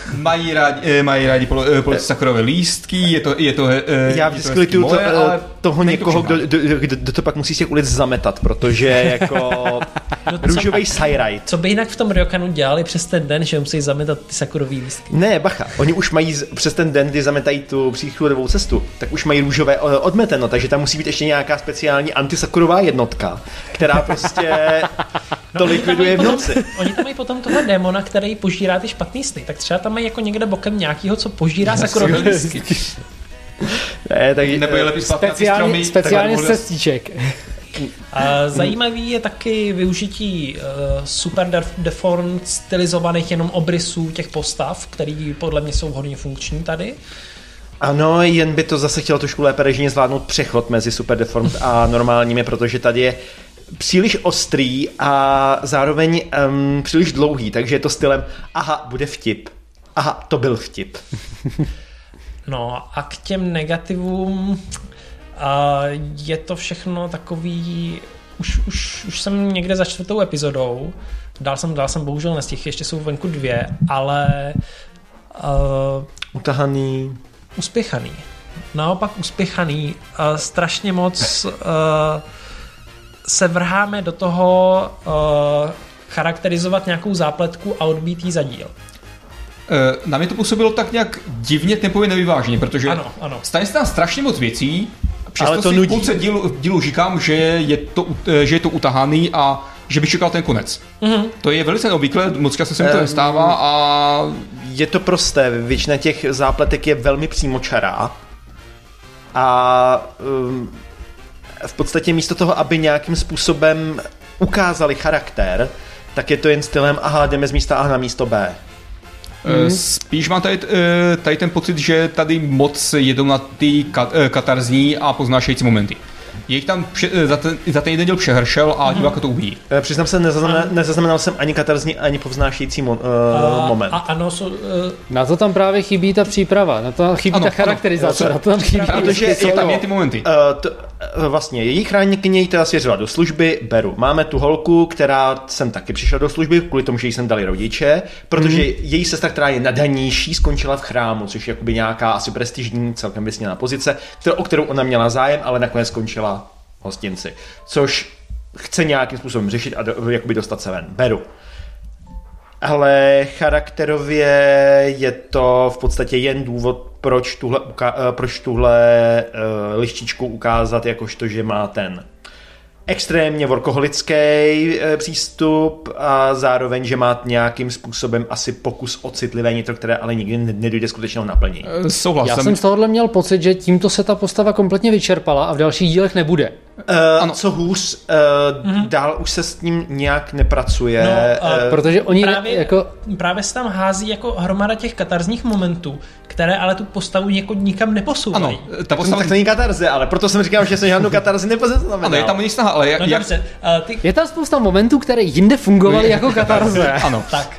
Mají rádi sakurové lístky, je to já vždycky lituju toho někoho, kdo to pak musí z těch ulic zametat, protože jako růžovej sajraj. Co by jinak v tom ryokanu dělali přes ten den, že musí zametat ty sakurový lístky? Ne, bacha, oni už mají přes ten den, kdy zametají tu příchodovou cestu, tak už mají růžové odmeteno, takže tam musí být ještě nějaká speciální antisakurová jednotka, která prostě to likviduje v noci. Oni tam mají potom tohle démona, který požírá ty špatný sny, tak třeba tam mají jako někde bokem nějakýho, co požírá sakurový lístky. Ne, tak nebo je lepší speciálně z cestíček. Zajímavý je taky využití super deformed stylizovaných jenom obrysů těch postav, který podle mě jsou hodně funkční tady. Ano, jen by to zase chtělo trošku lépe režijně zvládnout přechod mezi super deformed a normálními, protože tady je příliš ostrý a zároveň příliš dlouhý, takže je to stylem aha, bude vtip. Aha, to byl vtip. No a k těm negativům je to všechno takový, už jsem někde za 4. epizodou Dál jsem bohužel nestihl, ještě jsou venku 2, ale utahaný. Uspěchaný. Naopak uspěchaný. Strašně moc se vrháme do toho charakterizovat nějakou zápletku a odbít jí za díl. Na mě to působilo tak nějak divně tempově nevyváženě, protože ano. stane se tam strašně moc věcí, přesto to si nudí. v půlce dílu říkám, že je to utahaný a že bych čekal ten konec. To je velice neobvyklé, moc často se mi to nestává a... Je to prosté, většina těch zápletek je velmi přímočará a v podstatě místo toho, aby nějakým způsobem ukázali charakter, tak je to jen stylem, aha, jdeme z místa A na místo B. Spíš mám tady ten pocit, že tady moc jedou na ty katarzní a poznášející momenty. Je jich tam za ten jeden díl přehršel a diváka to uvidí. Přiznám se, nezaznamenal jsem ani katarzní, ani povznášející moment. Na to tam právě chybí ta příprava, na to chybí ta charakterizace, na to tam chybí. Protože jsou tam ty momenty. Vlastně její chráněkyně jí teda svěřila do služby, beru. Máme tu holku, která sem taky přišla do služby, kvůli tomu, že jí sem dali rodiče, protože její sestra, která je nadanější, skončila v chrámu, což je jakoby nějaká asi prestižní, celkem vysněná pozice, o kterou ona měla zájem, ale nakonec skončila v hostinci. Což chce nějakým způsobem řešit a jakoby dostat se ven. Beru. Ale charakterově je to v podstatě jen důvod, proč tuhle lištičku ukázat, jakožto, že má ten extrémně workoholický přístup a zároveň, že má nějakým způsobem asi pokus o citlivé nitro, které ale nikdy nedojde skutečného naplnění. Souhlasím. Já jsem z tohohle měl pocit, že tímto se ta postava kompletně vyčerpala a v dalších dílech nebude. Co hůř, dál už se s tím nějak nepracuje. Protože oni právě se tam hází jako hromada těch katarzních momentů, které ale tu postavu nikam neposouvají. Ano, ta postava... Tak to není katarze, ale proto jsem říkal, že jsem žádnou katarzi nepoznamenal. Ano, je tam snaha, ale dobře, je tam spousta momentů, které jinde fungovaly jako katarze. Ano. Tak.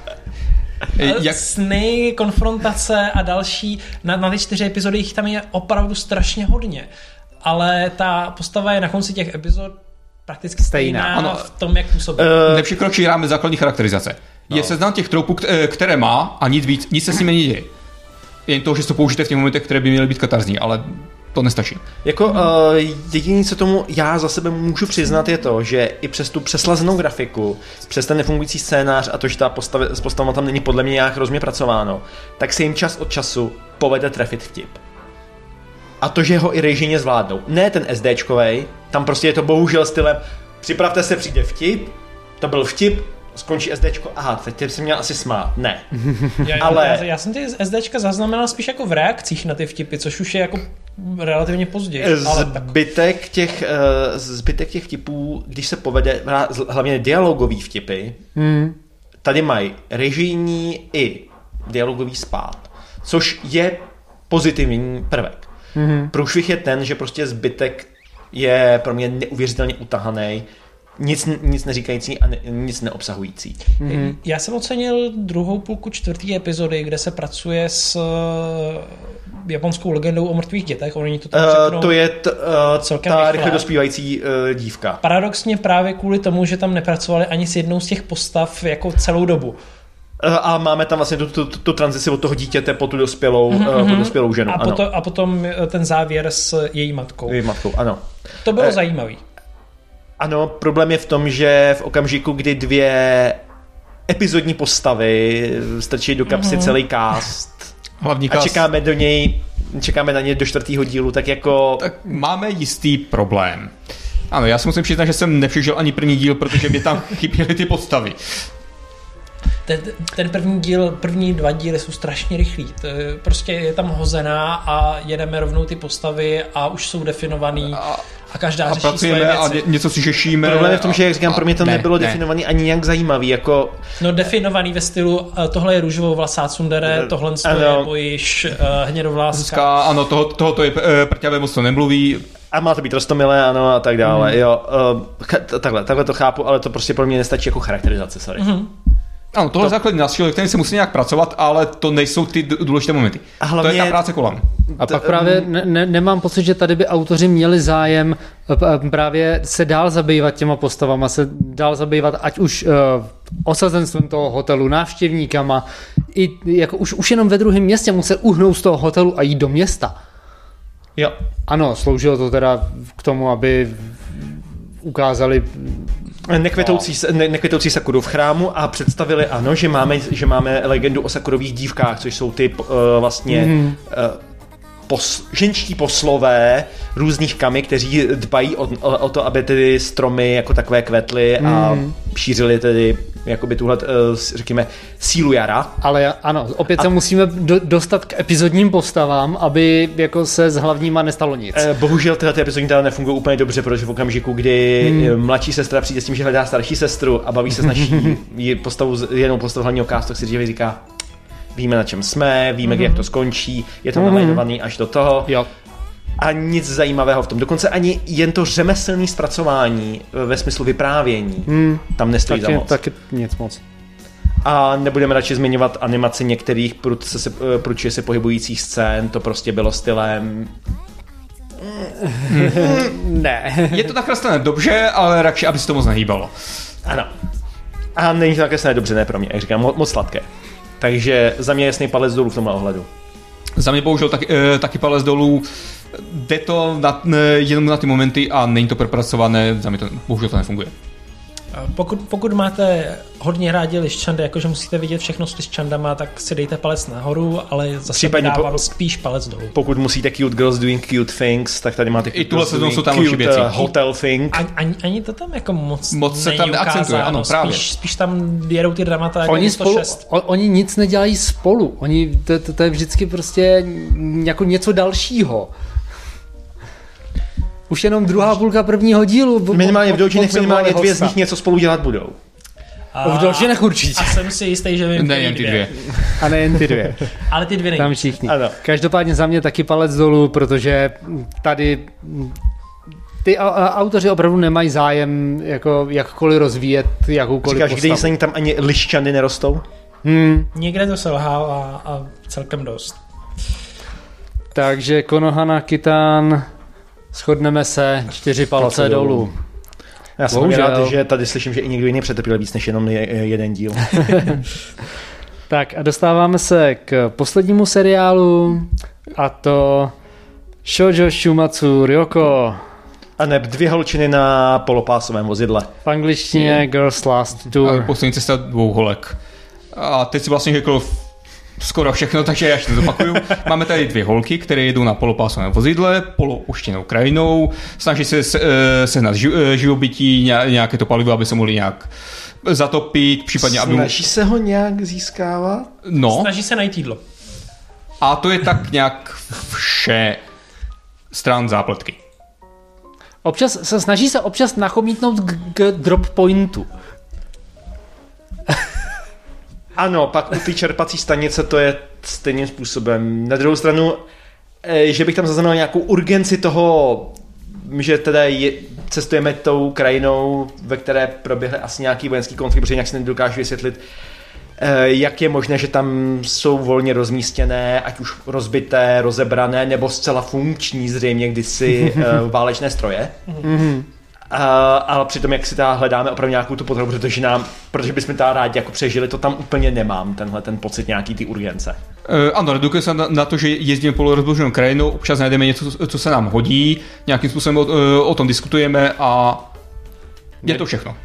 Sny, konfrontace a další, na ty 4 epizody jich tam je opravdu strašně hodně. Ale ta postava je na konci těch epizod prakticky stejná v tom, jak působí. Nepřekročí rámec základní charakterizace. Je seznam těch troupů, které má a nic se s nimi neděje. Jen to, že se to použijete v těch momentech, které by měly být katarzní, ale to nestačí. Jediné, co tomu já za sebe můžu přiznat, je to, že i přes tu přeslazenou grafiku, přes ten nefungující scénář a to, že ta postava tam není podle mě nějak rozmě pracováno, tak se jim čas od času povede trefit vtip. A to, že ho i režijně zvládnou. Ne ten SDčkovej, tam prostě je to bohužel stylem připravte se, přijde vtip, to byl vtip, skončí SDčko, aha, teď jsem měl asi smát. Ne. Já jsem ty SDčka zaznamenal spíš jako v reakcích na ty vtipy, což už je jako relativně později. Zbytek těch vtipů, když se povede, hlavně dialogový vtipy, tady mají režijní i dialogový spát, což je pozitivní prvek. Průšvih je ten, že prostě zbytek je pro mě neuvěřitelně utahaný, nic neříkající a nic neobsahující. Já jsem ocenil druhou půlku 4. epizody, kde se pracuje s japonskou legendou o mrtvých dětech. Oni to tam řeknou, to je ta rychle rychle dospívající dívka. Paradoxně právě kvůli tomu, že tam nepracovali ani s jednou z těch postav jako celou dobu. A máme tam vlastně tu tranzici od toho dítěte po tu dospělou ženu. A potom ten závěr s její matkou. Její matkou, ano. To bylo zajímavý. Ano, problém je v tom, že v okamžiku, kdy 2 epizodní postavy strčí do kapsy celý cast a čekáme na něj do 4. dílu, tak jako... Tak máme jistý problém. Ano, já si musím přiznat, že jsem nepřežil ani první díl, protože by tam chyběly ty postavy. Ten první 2 díly jsou strašně rychlí. Prostě je tam hozená a jedeme rovnou ty postavy a už jsou definovaný a každá řeší pracujeme svoje věci. A něco si řešíme. Problém je v tom, že jak říkám, pro mě to nebylo definovaný ani nějak zajímavý. Jako... No definovaný ve stylu, tohle je růžovovlasá tsundere, tohle je bojiš hnědovláska. Ano, tohoto je prťavé, moc to nemluví. A má to být roztomilé, ano, a tak dále. Jo, takhle to chápu, ale to prostě pro mě nestačí jako charakterizace, sorry. Ano, tohle je základní nástroj, kterým se musí nějak pracovat, ale to nejsou ty důležité momenty. A hlavně, to je ta práce kolem. A pak právě nemám pocit, že tady by autoři měli zájem právě se dál zabývat těma postavama, se dál zabývat ať už osazenstvem toho hotelu, návštěvníkama, i jako už jenom ve druhém městě musel uhnout z toho hotelu a jít do města. Jo. Ano, sloužilo to teda k tomu, aby ukázali nekvětoucí Sakuru v chrámu a představili, ano, že máme legendu o Sakurových dívkách, což jsou ty vlastně ženští poslové různých kami, kteří dbají o to, aby ty stromy jako takové kvetly a šířili tedy jakoby tuhle, řekněme, sílu jara. Ale ano, opět se musíme dostat k epizodním postavám, aby jako se s hlavníma nestalo nic. Bohužel tyhle epizodní teda nefungují úplně dobře, protože v okamžiku, kdy mladší sestra přijde s tím, že hledá starší sestru a baví se s naší jednou postavu hlavního castu, tak si dříve říká, víme, na čem jsme, víme, jak to skončí, je to nalajnovaný až do toho. Jo. A nic zajímavého v tom. Dokonce ani jen to řemeslné zpracování ve smyslu vyprávění tam nestojí za moc. Taky nic moc. A nebudeme radši zmiňovat animaci některých prudčuje se pohybujících scén, to prostě bylo stylem... Ne. Je to tak nakreslené dobře, ale radši, aby se to moc nehýbalo. Ano. A není to nakreslené dobře, ne pro mě, jak říkám, moc sladké. Takže za mě jasný palec dolů v tomhle ohledu. Za mě bohužel taky palec dolů. Jde to jenom na ty momenty a není to propracované, za mě to bohužel to nefunguje. Pokud máte hodně rádi Liščandy, jakože musíte vidět všechno s Liščandama, tak si dejte palec nahoru, ale zase dávám spíš palec dolů. Pokud musíte cute girls doing cute things, tak tady máte i tuhle sezónu jsou tam určitě věci. Hotel thing. Ani to tam jako moc se tam neakcentuje, ano, právě. Spíš tam jedou ty dramata jako oni 106. Oni nic nedělají spolu. To je vždycky prostě jako něco dalšího. Už jenom druhá půlka prvního dílu. Minimálně v Doužinech minimálně dvě z nich něco spolu dělat budou. V Doužinech určitě. A jsem si jistý, že vím nejen ty dvě. A nejen ty dvě. Ale ty dvě nejvíc. Tam všichni. Ano. Každopádně za mě taky palec dolů, protože tady ty autoři opravdu nemají zájem jako jakkoliv rozvíjet jakoukoliv postavu. Říkáš, postavu. když tam ani liščany nerostou? Někde to selhává a celkem dost. Takže Konohana, Kitan, shodneme se, 4 palce dolů. Já jsem rád, že tady slyším, že i někdo jiný přetrpěl víc než jenom jeden díl. Tak a dostáváme se k poslednímu seriálu a to Shoujo Shumatsu Ryoko. A ne, 2 holčiny na polopásovém vozidle. V angličtině Girls Last Tour. Poslední cesta 2 holek. A teď si vlastně řekl skoro všechno, takže já ještě zopakuju. Máme tady 2 holky, které jedou na polopásovém vozidle, polouštěnou krajinou, snaží se sehnat živobytí, nějaké to palivo, aby se mohli nějak zatopit, případně aby... Snaží se ho nějak získávat? No. Snaží se najít jídlo. A to je tak nějak vše stran zápletky. Snaží se občas nachomítnout k drop pointu. Ano, pak u té čerpací stanice to je stejným způsobem. Na druhou stranu, že bych tam zaznamenal nějakou urgenci toho, že teda cestujeme tou krajinou, ve které proběhly asi nějaký vojenský konflikt, protože nějak si nedokážu vysvětlit, jak je možné, že tam jsou volně rozmístěné, ať už rozbité, rozebrané, nebo zcela funkční zřejmě kdysi válečné stroje. Ale přitom, jak si hledáme opravdu nějakou tu potřebu, protože bychom tam rádi jako přežili, to tam úplně nemám, ten pocit nějaký ty urgence. Ano, redukuje se na to, že jezdíme polorozloženou krajinou, občas najdeme něco, co se nám hodí, nějakým způsobem o tom diskutujeme a je to všechno.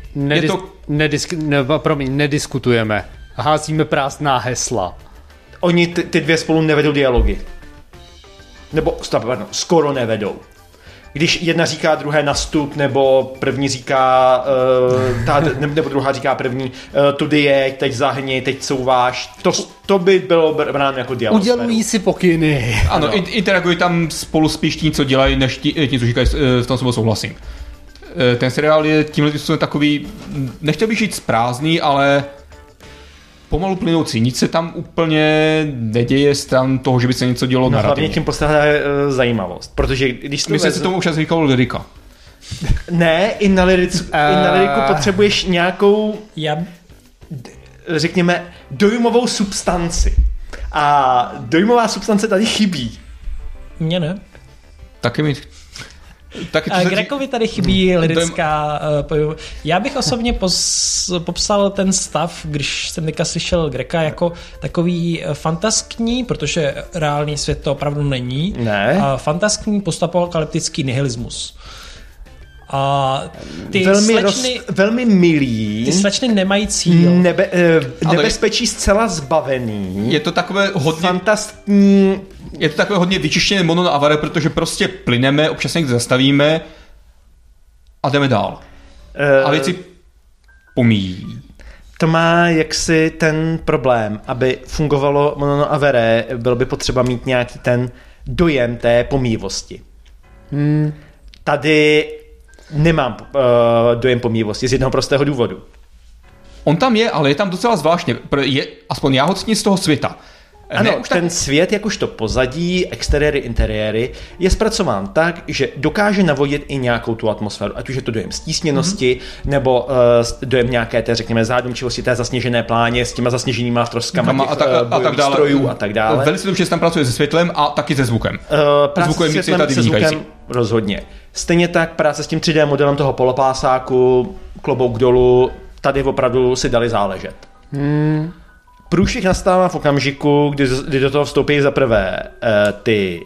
Nediskutujeme. Házíme prázdná hesla. Oni ty 2 spolu nevedou dialogy. Nebo, skoro nevedou. Když jedna říká druhé nastup, nebo první říká, nebo druhá říká první, tudy jeď, teď zahni, teď souváš, to by bylo bráno jako dialog. Udělují si pokyny. Ano, interagují tam spolu spíš tím, co dělají, než tím, co říkají, v tom se souhlasím. Ten seriál je tímhle způsobem takový, nechtěl bych říct prázdný, ale pomalu plynoucí. Nic se tam úplně neděje stran toho, že by se něco dělo narrativně. Hlavně tím postrádá zajímavost, protože když to myslím, že tomu už říkalo lyrika. Ne, i na lyriku potřebuješ nějakou řekněme, dojmovou substanci. A dojmová substance tady chybí. Mně ne. Taky mi... Grekovi tady chybí lirická... Já bych osobně popsal ten stav, když jsem teďka slyšel Greka, jako takový fantaskní, protože reálný svět to opravdu není. Ne. Fantaskní postapokalyptický nihilismus. A ty velmi milý. Ty slečny nemají cíl. Nebezpečí zcela zbavený. Je to takové hodně... Fantastní. Je to takové hodně vyčištěné mono na avare, protože prostě plyneme, občas někde zastavíme a jdeme dál. A věci pomíjí. To má jaksi ten problém, aby fungovalo mono na avare, bylo by potřeba mít nějaký ten dojem té pomíjivosti. Tady nemám dojem pomíjivosti z jednoho prostého důvodu. On tam je, ale je tam docela zvláštně. Aspoň já ho cítím z toho světa. Ano, ten svět, jakožto pozadí, exteriéry, interiéry, je zpracován tak, že dokáže navodit i nějakou tu atmosféru, ať už je to dojem stísněnosti, nebo dojem nějaké té, řekněme, zádumčivosti, té zasněžené pláně s těma zasněženýma troskama těch bojových strojů a tak dále. Velice dobře se tam pracuje se světlem a taky se zvukem. Práce se zvukem rozhodně. Stejně tak práce s tím 3D modelem toho polopásáku, klobouk dolů, tady opravdu si dali záležet. Průšvih nastává v okamžiku, kdy do toho vstoupí za prvé ty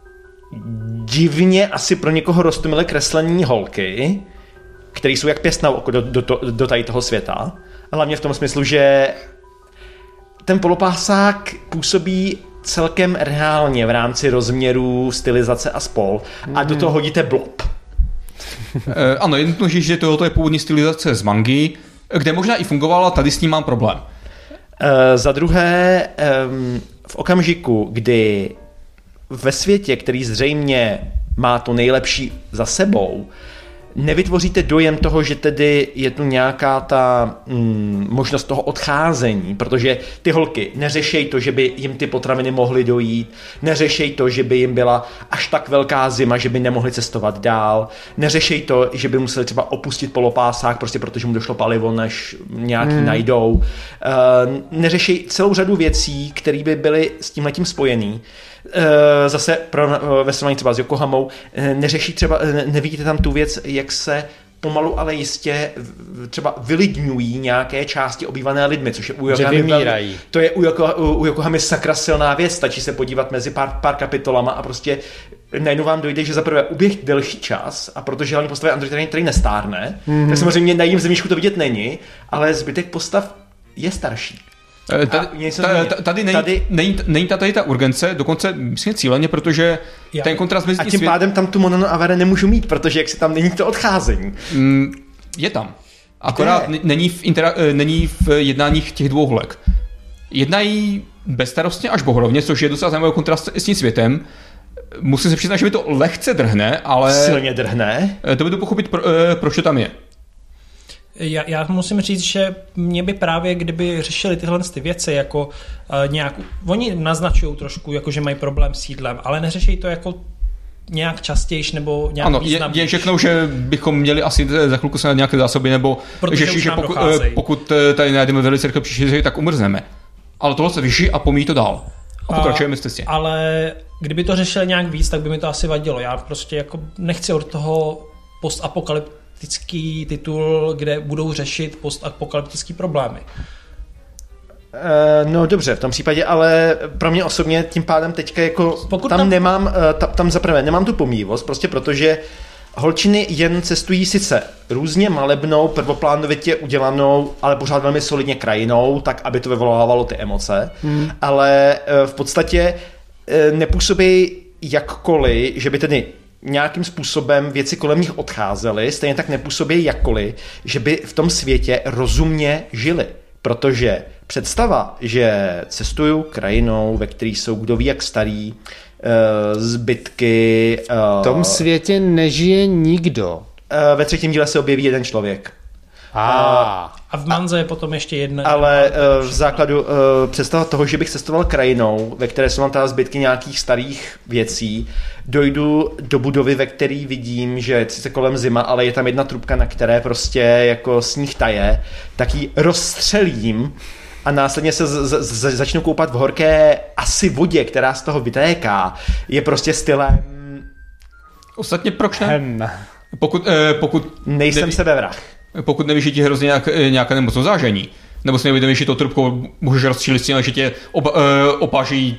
divně asi pro někoho roztomilé kreslení holky, které jsou jak pěst na oko do tady toho světa. Hlavně v tom smyslu, že ten polopásák působí celkem reálně v rámci rozměrů, stylizace a spol a do toho hodíte blob. Ano, je nutno říct, že tohle je původní stylizace z mangy, kde možná i fungovala, tady s ním mám problém. Za druhé, v okamžiku, kdy ve světě, který zřejmě má to nejlepší za sebou, nevytvoříte dojem toho, že tedy je tu nějaká ta možnost toho odcházení, protože ty holky neřešejí to, že by jim ty potraviny mohly dojít, neřešejí to, že by jim byla až tak velká zima, že by nemohli cestovat dál, neřešejí to, že by museli třeba opustit polopásák, prostě protože mu došlo palivo, než nějaký najdou. Neřešejí celou řadu věcí, které by byly s tímhletím spojený. Zase ve srovnání třeba s Yokohamou neřeší třeba, nevidíte tam tu věc, jak se pomalu, ale jistě třeba vylidňují nějaké části obývané lidmi, což je u Yokohamy, to je u Yokohamy sakra silná věc, stačí se podívat mezi pár kapitolama a prostě najednou vám dojde, že zaprvé uběh delší čas a protože hlavní postava Android který nestárne, tak samozřejmě na jejím zemíčku to vidět není, ale zbytek postav je starší. Tady není tady ta urgence, dokonce myslím cíleně, protože ten kontrast mezi a tím pádem tam tu mono avare nemůžu mít, protože jak se tam není to odcházení. Je tam. Akorát není v jednáních těch dvou holek. Jednají bezstarostně až bohorovně, což je docela zajímavý kontrast s tím světem. Musím se přiznat, že mi to lehce drhne, ale... Silně drhne? To budu pochopit, proč to tam je. Já musím říct, že mě by právě, kdyby řešili tyhle ty věci jako nějak, oni naznačují trošku, jako že mají problém s jídlem, ale neřeší to jako nějak častějš nebo nějak významnější. Ano, řeknou, že bychom měli asi za chvilku se na nějaké zásoby, nebo že pokud tady najdeme velice rychle příště, tak umrzneme. Ale tohle se vyží a pomíjí to dál. A pokračujeme s cestě. Ale kdyby to řešili nějak víc, tak by mi to asi vadilo. Já prostě jako nechci od toho postapokalyptický titul, kde budou řešit postapokalyptický problémy. No dobře, v tom případě, ale pro mě osobně tím pádem teďka jako tam zaprvé nemám tu pomíjivost, prostě protože holčiny jen cestují sice různě malebnou, prvoplánovitě udělanou, ale pořád velmi solidně krajinou, tak aby to vyvolávalo ty emoce, ale v podstatě nepůsobí jakkoliv, že by tedy nějakým způsobem věci kolem nich odcházely, stejně tak nepůsobí jakkoliv, že by v tom světě rozumně žili. Protože představa, že cestuju krajinou, ve které jsou kdo ví jak starý, zbytky... V tom světě nežije nikdo. Ve třetím díle se objeví jeden člověk. A v manze je potom ještě jedna. Ale v základu představa toho, že bych cestoval krajinou, ve které jsou tam teda zbytky nějakých starých věcí, dojdu do budovy, ve který vidím, že je sice kolem zima, ale je tam jedna trubka, na které prostě jako sníh taje, tak ji rozstřelím a následně se začnou koupat v horké asi vodě, která z toho vytéká, je prostě stylem... Ostatně proč ne? Pokud nejsem sebevrah. Pokud nevíš, že ti hrozí nějaké nemocné zážení, nebo si nevíš, že to trubkou můžeš rozstřílit s tím, že tě opaží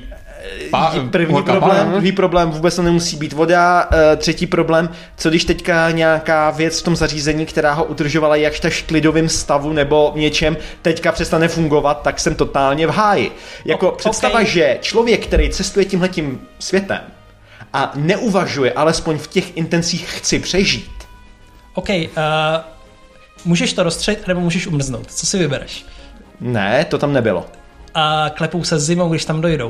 Druhý problém, vůbec to nemusí být voda. Třetí problém, co když teďka nějaká věc v tom zařízení, která ho udržovala jakž tak v klidovém stavu nebo něčem, teďka přestane fungovat, tak jsem totálně v háji. Jako představa, že člověk, který cestuje tímhletím světem a neuvažuje, alespoň v těch intencích chci přežít. OK, můžeš to rozstřelit, nebo můžeš umrznout. Co si vybereš? Ne, to tam nebylo. A klepou se zimou, když tam dojdou.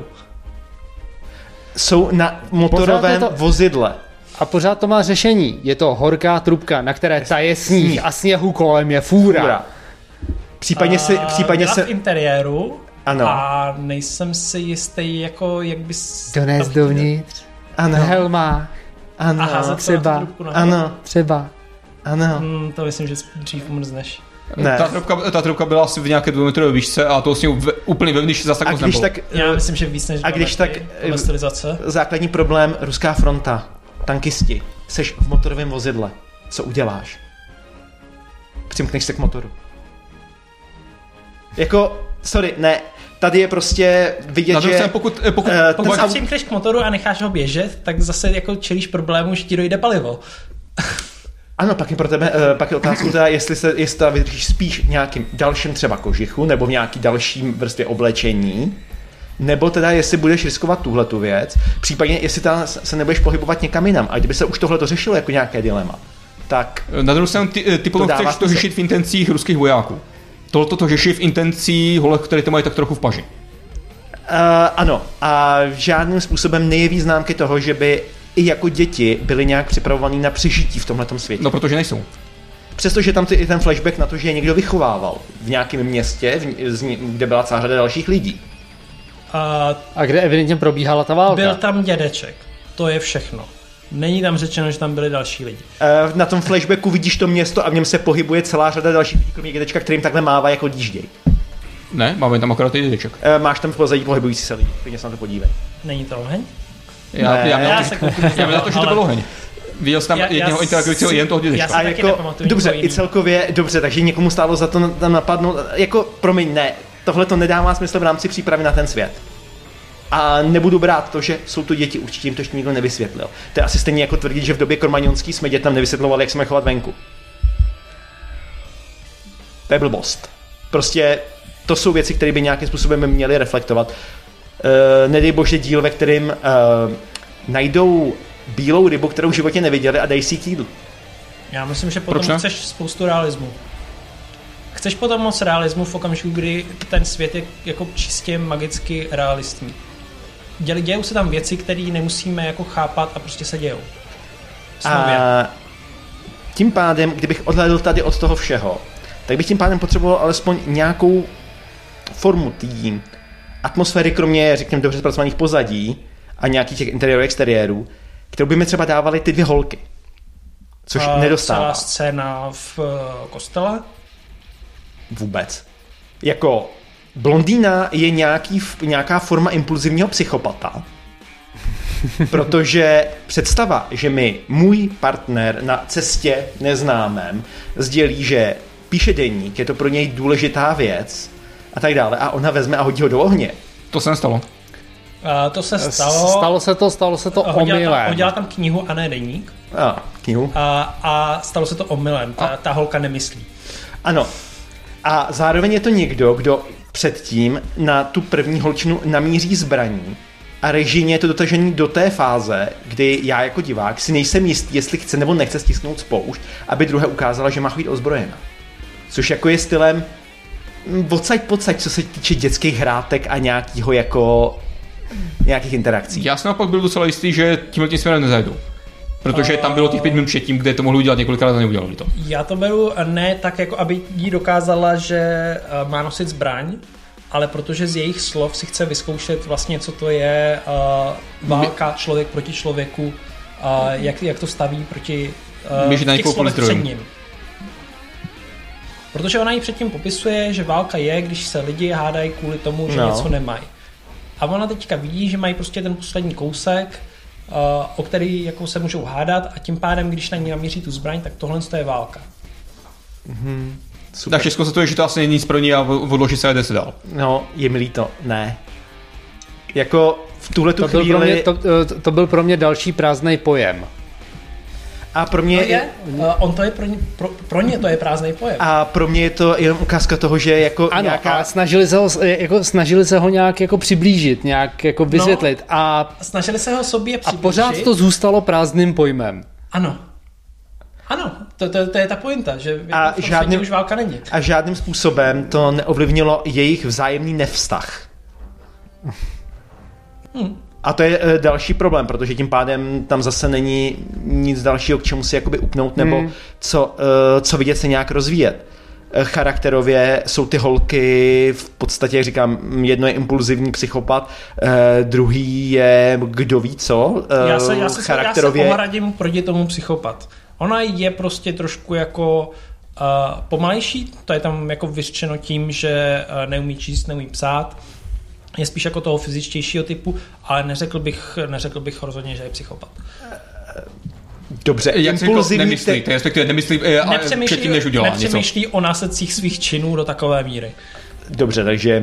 Jsou na motorovém vozidle. A pořád to má řešení. Je to horká trubka, na které taje sníh a sněhu kolem je fůra. Případně se v interiéru. Ano. A nejsem si jistý, jako jak bys... Dones dovnitř. Ano. V helmách. Ano. Aha, třeba. Ano. Třeba. Ano. To myslím, že dřív umrzneš. Ne. Ta trubka byla asi v nějaké 2metrové výšce a to s ní úplně vevnitř zase tak moc nebylo. Já myslím, že víc než 2 metry. Stylizace. Základní problém, ruská fronta, tankisti, seš v motorovém vozidle. Co uděláš? Přimkneš se k motoru. Ne, tady je prostě vidět, že... Pokud se přimkneš k motoru a necháš ho běžet, tak zase jako čelíš problému, že ti dojde palivo. Ano, pak je pro tebe, pak je otázka teda, jestli to vydržíš spíš nějakým dalším třeba kožichu, nebo v nějaký dalším vrstvě oblečení, nebo teda jestli budeš riskovat tuhletu věc, případně jestli teda se nebudeš pohybovat někam jinam. A kdyby se už tohle to řešilo jako nějaké dilema, tak... Na druhou stranu ty potom chceš to řešit v intencích ruských vojáků. Tohle to řeší v intencích holek, které to mají tak trochu v paži. Ano, a žádným způsobem nejeví známky toho, že by i jako děti byli nějak připravovaní na přežití v tomhletom světě. No, protože nejsou. Přestože tam i ten flashback na to, že je někdo vychovával v nějakém městě, kde byla celá řada dalších lidí. A kde evidentně probíhala ta válka. Byl tam dědeček. To je všechno. Není tam řečeno, že tam byli další lidi. Na tom flashbacku vidíš to město a v něm se pohybuje celá řada dalších lidí, kromě dědečka, kterým takhle mává jako dížděj. Ne, máme tam akorát i dědeček. Máš tam v pozadí pohybující se lidi, klidně se na to podívej. Není to oheň? Já měl to, že to byl oheň. Viděl jsem tam jednoho interagujícího jen toho dědečka. Dobře, takže někomu stálo za to tam napadnout. Jako, promiň, ne, tohle to nedává smysl v rámci přípravy na ten svět. A nebudu brát to, že jsou to děti, určitě jim to ještě nikdo nevysvětlil. To je asi stejně jako tvrdit, že v době Kormaňonský jsme dětem nevysvětlovali, jak se mají chovat venku. To je blbost. Prostě to jsou věci, které by nějakým způsobem měly reflektovat. Nedej bože díl, ve kterým najdou bílou rybu, kterou v životě neviděli a dají si k jídlu. Já myslím, že potom chceš spoustu realismu. Chceš potom moc realismu v okamžiku, kdy ten svět je jako čistě magicky realistní. Dějou se tam věci, které nemusíme jako chápat a prostě se dějou. A tím pádem, kdybych odhlédl tady od toho všeho, tak bych tím pádem potřeboval alespoň nějakou formu té atmosféry, kromě, řekněme, dobře zpracovaných pozadí a nějakých těch interiérů, exteriérů, kterou by mi třeba dávaly ty 2 holky. Což nedostává. Celá scéna v kostele? Vůbec. Jako blondýna je nějaká forma impulzivního psychopata, protože představa, že mi můj partner na cestě neznámém sdělí, že píše deník, je to pro něj důležitá věc a tak dále a ona vezme a hodí ho do ohně. To se nestalo. To se stalo. Stalo se to omylem. Hodila tam knihu a ne deník. Knihu. A stalo se to omylem. Ta holka nemyslí. Ano. A zároveň je to někdo, kdo předtím na tu první holčinu namíří zbraní a režijně je to dotažený do té fáze, kdy já jako divák si nejsem jistý, jestli chce nebo nechce stisknout spoušť, aby druhé ukázala, že má chodit ozbrojena. Což jako je stylem odsaď, co se týče dětských hrátek a nějakých interakcí. Já jsem naopak byl docela jistý, že tímhle směrem nezajdou. Protože tam bylo těch 5 minut předtím, kde to mohli udělat několikrát a neudělali to. Já to beru ne tak, jako aby jí dokázala, že má nosit zbraň, ale protože z jejich slov si chce vyzkoušet vlastně, co to je válka člověk proti člověku, jak to staví proti těch slovech před ním. Protože ona ji předtím popisuje, že válka je, když se lidi hádají kvůli tomu, že něco nemají. A ona teďka vidí, že mají prostě ten poslední kousek, o který jako se můžou hádat a tím pádem, když na ní namíří tu zbraň, tak tohle je válka. Tak Česko se to je, že to asi není nic pro ní a odloží se a jde se dál. No, je mi líto, ne. Jako v tuhletu chvíli... To byl pro mě další prázdnej pojem. A pro mě on to je pro ně to je prázdný pojem. A pro mě je to jenom ukázka toho, že jako ano, nějaká... a snažili se ho nějak jako přiblížit, nějak jako vysvětlit. No, a snažili se ho sobě přiblížit. A pořád to zůstalo prázdným pojmem. Ano. Ano, to je ta pointa, že a v tom světě už válka není. A žádným způsobem to neovlivnilo jejich vzájemný nevztah. A to je další problém, protože tím pádem tam zase není nic dalšího, k čemu si jakoby upnout, nebo co vidět se nějak rozvíjet. Charakterově jsou ty holky v podstatě, jak říkám, jedno je impulzivní psychopat, druhý je kdo ví co. Já se ohradím proti tomu psychopat. Ona je prostě trošku jako pomalejší, to je tam jako vyřčeno tím, že neumí číst, neumí psát. Je spíš jako toho fyzičtějšího typu, ale neřekl bych rozhodně, že je psychopat. Dobře, jak impulzivní nemyslí, respektive nemyslí předtím, než udělá něco. Nepřemýšlí o následcích svých činů do takové míry. Dobře, takže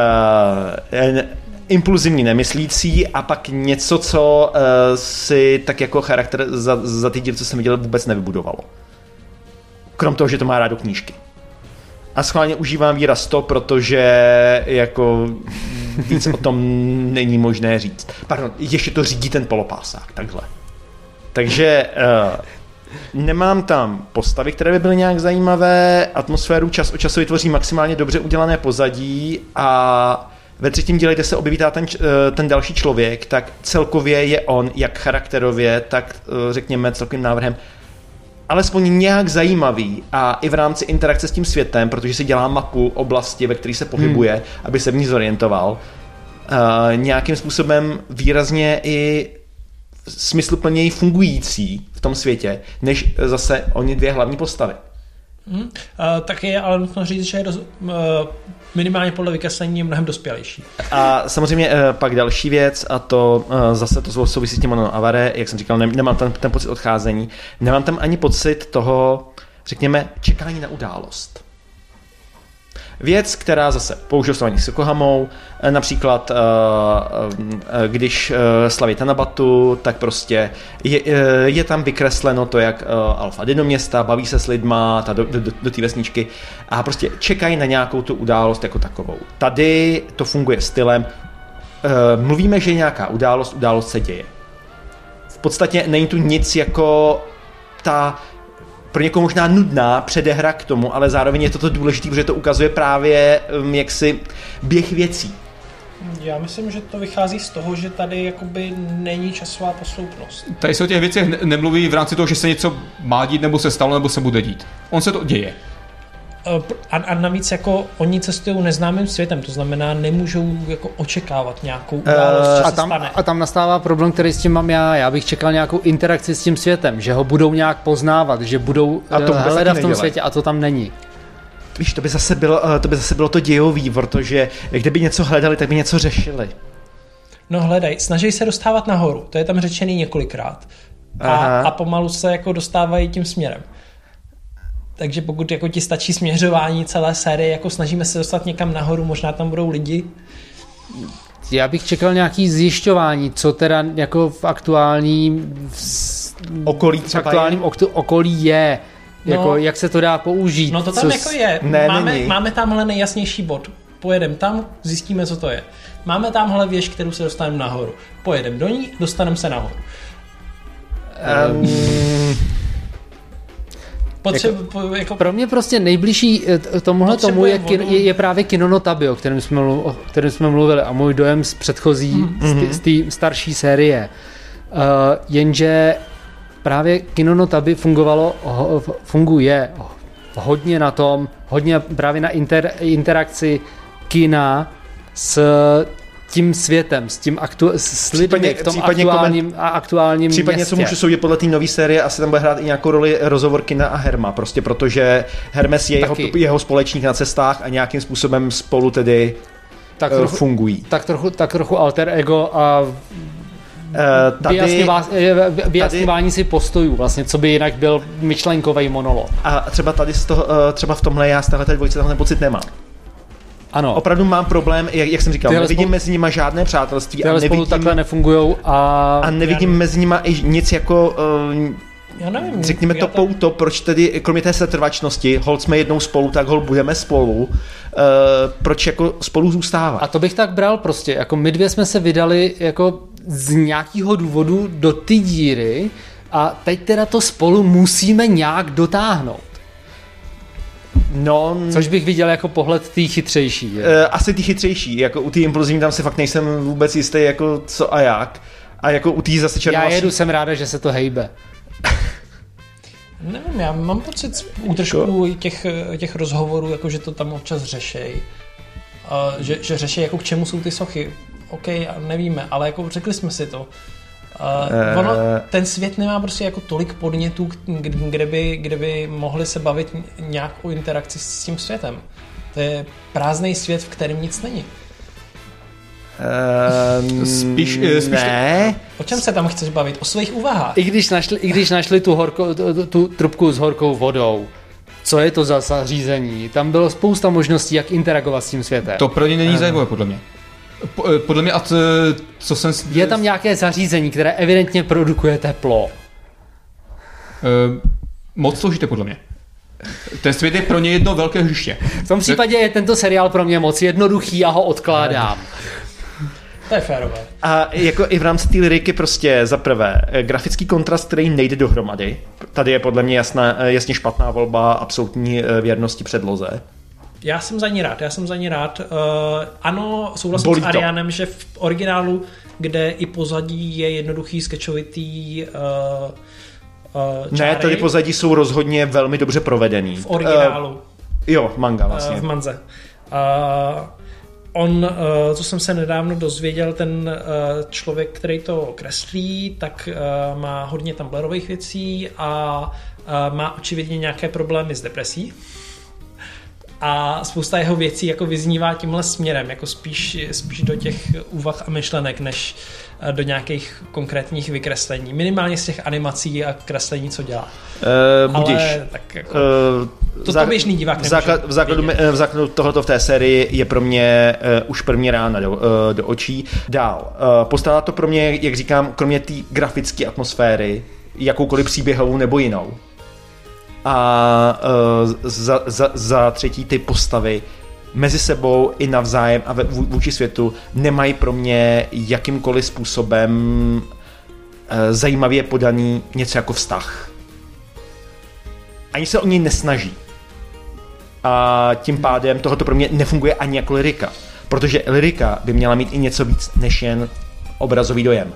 impulzivní nemyslící a pak něco, co si tak jako charakter za ty díly, co jsem viděl, vůbec nevybudovalo. Krom toho, že to má rádo knížky. A schválně užívám výraz to, protože jako víc o tom není možné říct. Pardon, ještě to řídí ten polopásák, takhle. Takže nemám tam postavy, které by byly nějak zajímavé, atmosféru čas od času vytvoří maximálně dobře udělané pozadí a ve třetím díle, kde se objeví ten další člověk, tak celkově je on, jak charakterově, tak řekněme celkovým návrhem, alespoň nějak zajímavý a i v rámci interakce s tím světem, protože si dělá mapu oblasti, ve které se pohybuje, aby se v ní zorientoval, nějakým způsobem výrazně i smysluplněji fungující v tom světě, než zase oni dvě hlavní postavy. Tak je ale nutno říct, že je minimálně podle vykreslení je mnohem dospělejší. A samozřejmě pak další věc, a to zase to souvisí s tím Avare, jak jsem říkal, nemám tam ten pocit odcházení, nemám tam ani pocit toho, řekněme, čekání na událost. Věc, která zase použil slavení s Yokohamou, například když slaví Tanabatu, tak prostě je tam vykresleno to, jak Alfa jde do města, baví se s lidma, do té vesničky a prostě čekají na nějakou tu událost jako takovou. Tady to funguje stylem, mluvíme, že je nějaká událost se děje. V podstatě není tu nic jako ta pro někoho možná nudná předehra k tomu, ale zároveň je to důležité, protože to ukazuje právě jaksi běh věcí. Já myslím, že to vychází z toho, že tady jakoby není časová posloupnost. Tady se o těch věcech nemluví v rámci toho, že se něco má dít, nebo se stalo, nebo se bude dít. On se to děje. A navíc jako oni cestují neznámým světem, to znamená nemůžou jako očekávat nějakou událost, a tam nastává problém, který s tím mám já. Já bych čekal nějakou interakci s tím světem, že ho budou nějak poznávat, že budou hledat v tom světě a to tam není. Víš, to by zase bylo to dějový, protože kdyby něco hledali, tak by něco řešili. No hledaj, snaží se dostávat nahoru, to je tam řečený několikrát. A pomalu se jako dostávají tím směrem. Takže pokud jako ti stačí směřování celé série, jako snažíme se dostat někam nahoru, možná tam budou lidi. Já bych čekal nějaký zjišťování, co teda jako v aktuálním okolí je. Jako, jak se to dá použít. No to tam jako je. Máme tamhle nejjasnější bod. Pojedeme tam, zjistíme, co to je. Máme tamhle věž, kterou se dostaneme nahoru. Pojedeme do ní, dostaneme se nahoru. Pro mě prostě nejbližší tomu je právě Kino no Tabi, o kterém jsme mluvili, a můj dojem z předchozí, z té starší série. Jenže právě Kino no Tabi funguje hodně na tom, hodně právě na interakci kina s tím světem, s lidmi v tom aktuálním případně, městě. co můžu soudit podle té nové série, asi tam bude hrát i nějakou roli rozhovor Kina a Herma, prostě protože Hermes je jeho společník na cestách a nějakým způsobem spolu tedy fungují. Tak trochu alter ego a vyjasňování si postojů, vlastně, co by jinak byl myšlenkový monolog. A třeba tady třeba v tomhle já z téhleté dvojice tenhle pocit nemám. Ano. Opravdu mám problém, jak jsem říkal, nevidím mezi nima žádné přátelství. A spolu takhle nefungujou a nevidím mezi nima i nic jako... Já nevím. Řekněme to pouto, proč tedy, kromě té setrvačnosti, holt jsme jednou spolu, tak holt budeme spolu, proč jako spolu zůstávat. A to bych tak bral prostě, jako my dvě jsme se vydali jako z nějakého důvodu do ty díry a teď teda to spolu musíme nějak dotáhnout. No, což bych viděl jako pohled tý chytřejší. Asi tý chytřejší, jako u té impulzivní tam si fakt nejsem vůbec jistý, jako co a jak. A jako u té zase černovlasí... Já jsem ráda, že se to hejbe. Nevím, já mám pocit z útržků těch rozhovorů, jako že to tam občas řešej. Že řeší, jako k čemu jsou ty sochy. OK, nevíme, ale jako řekli jsme si to. Ten svět nemá prostě jako tolik podnětů, kde by mohli se bavit nějak o interakci s tím světem. To je prázdný svět, v kterém nic není. Spíš ne. O čem se tam chceš bavit? O svých úvahách. I když našli tu trubku s horkou vodou, co je to za zařízení? Tam bylo spousta možností, jak interagovat s tím světem. To pro ně není zajímavé, podle mě. Podle mě, co jsem... Je tam nějaké zařízení, které evidentně produkuje teplo. Moc složité, podle mě. Ten svět je pro ně jedno velké hřiště. V tom případě je tento seriál pro mě moc jednoduchý, já ho odkládám. To je férové. A jako i v rámci té lyriky prostě za prvé grafický kontrast, který nejde dohromady. Tady je podle mě jasně špatná volba absolutní věrnosti předloze. Já jsem za ní rád. Ano, souhlasím s Arianem, že v originálu, kde i pozadí je jednoduchý, skečovitý čáry. Ne, tady pozadí jsou rozhodně velmi dobře provedený. V originálu. Jo, manga vlastně. V manze. Co jsem se nedávno dozvěděl, ten člověk, který to kreslí, tak má hodně tumblerových věcí a má očividně nějaké problémy s depresí. A spousta jeho věcí jako vyznívá tímhle směrem, jako spíš do těch úvah a myšlenek, než do nějakých konkrétních vykreslení. Minimálně z těch animací a kreslení, co dělá. Budíš. Ale tak jako... To běžný divák v základu tohoto v té sérii je pro mě už první rána do očí. Dál. Postavila to pro mě, jak říkám, kromě té grafické atmosféry, jakoukoliv příběhovou nebo jinou. A za třetí ty postavy mezi sebou i navzájem a vůči světu nemají pro mě jakýmkoliv způsobem zajímavě podaný něco jako vztah. Ani se o něj nesnaží. A tím pádem tohoto pro mě nefunguje ani jako lyrika. Protože lyrika by měla mít i něco víc než jen obrazový dojem.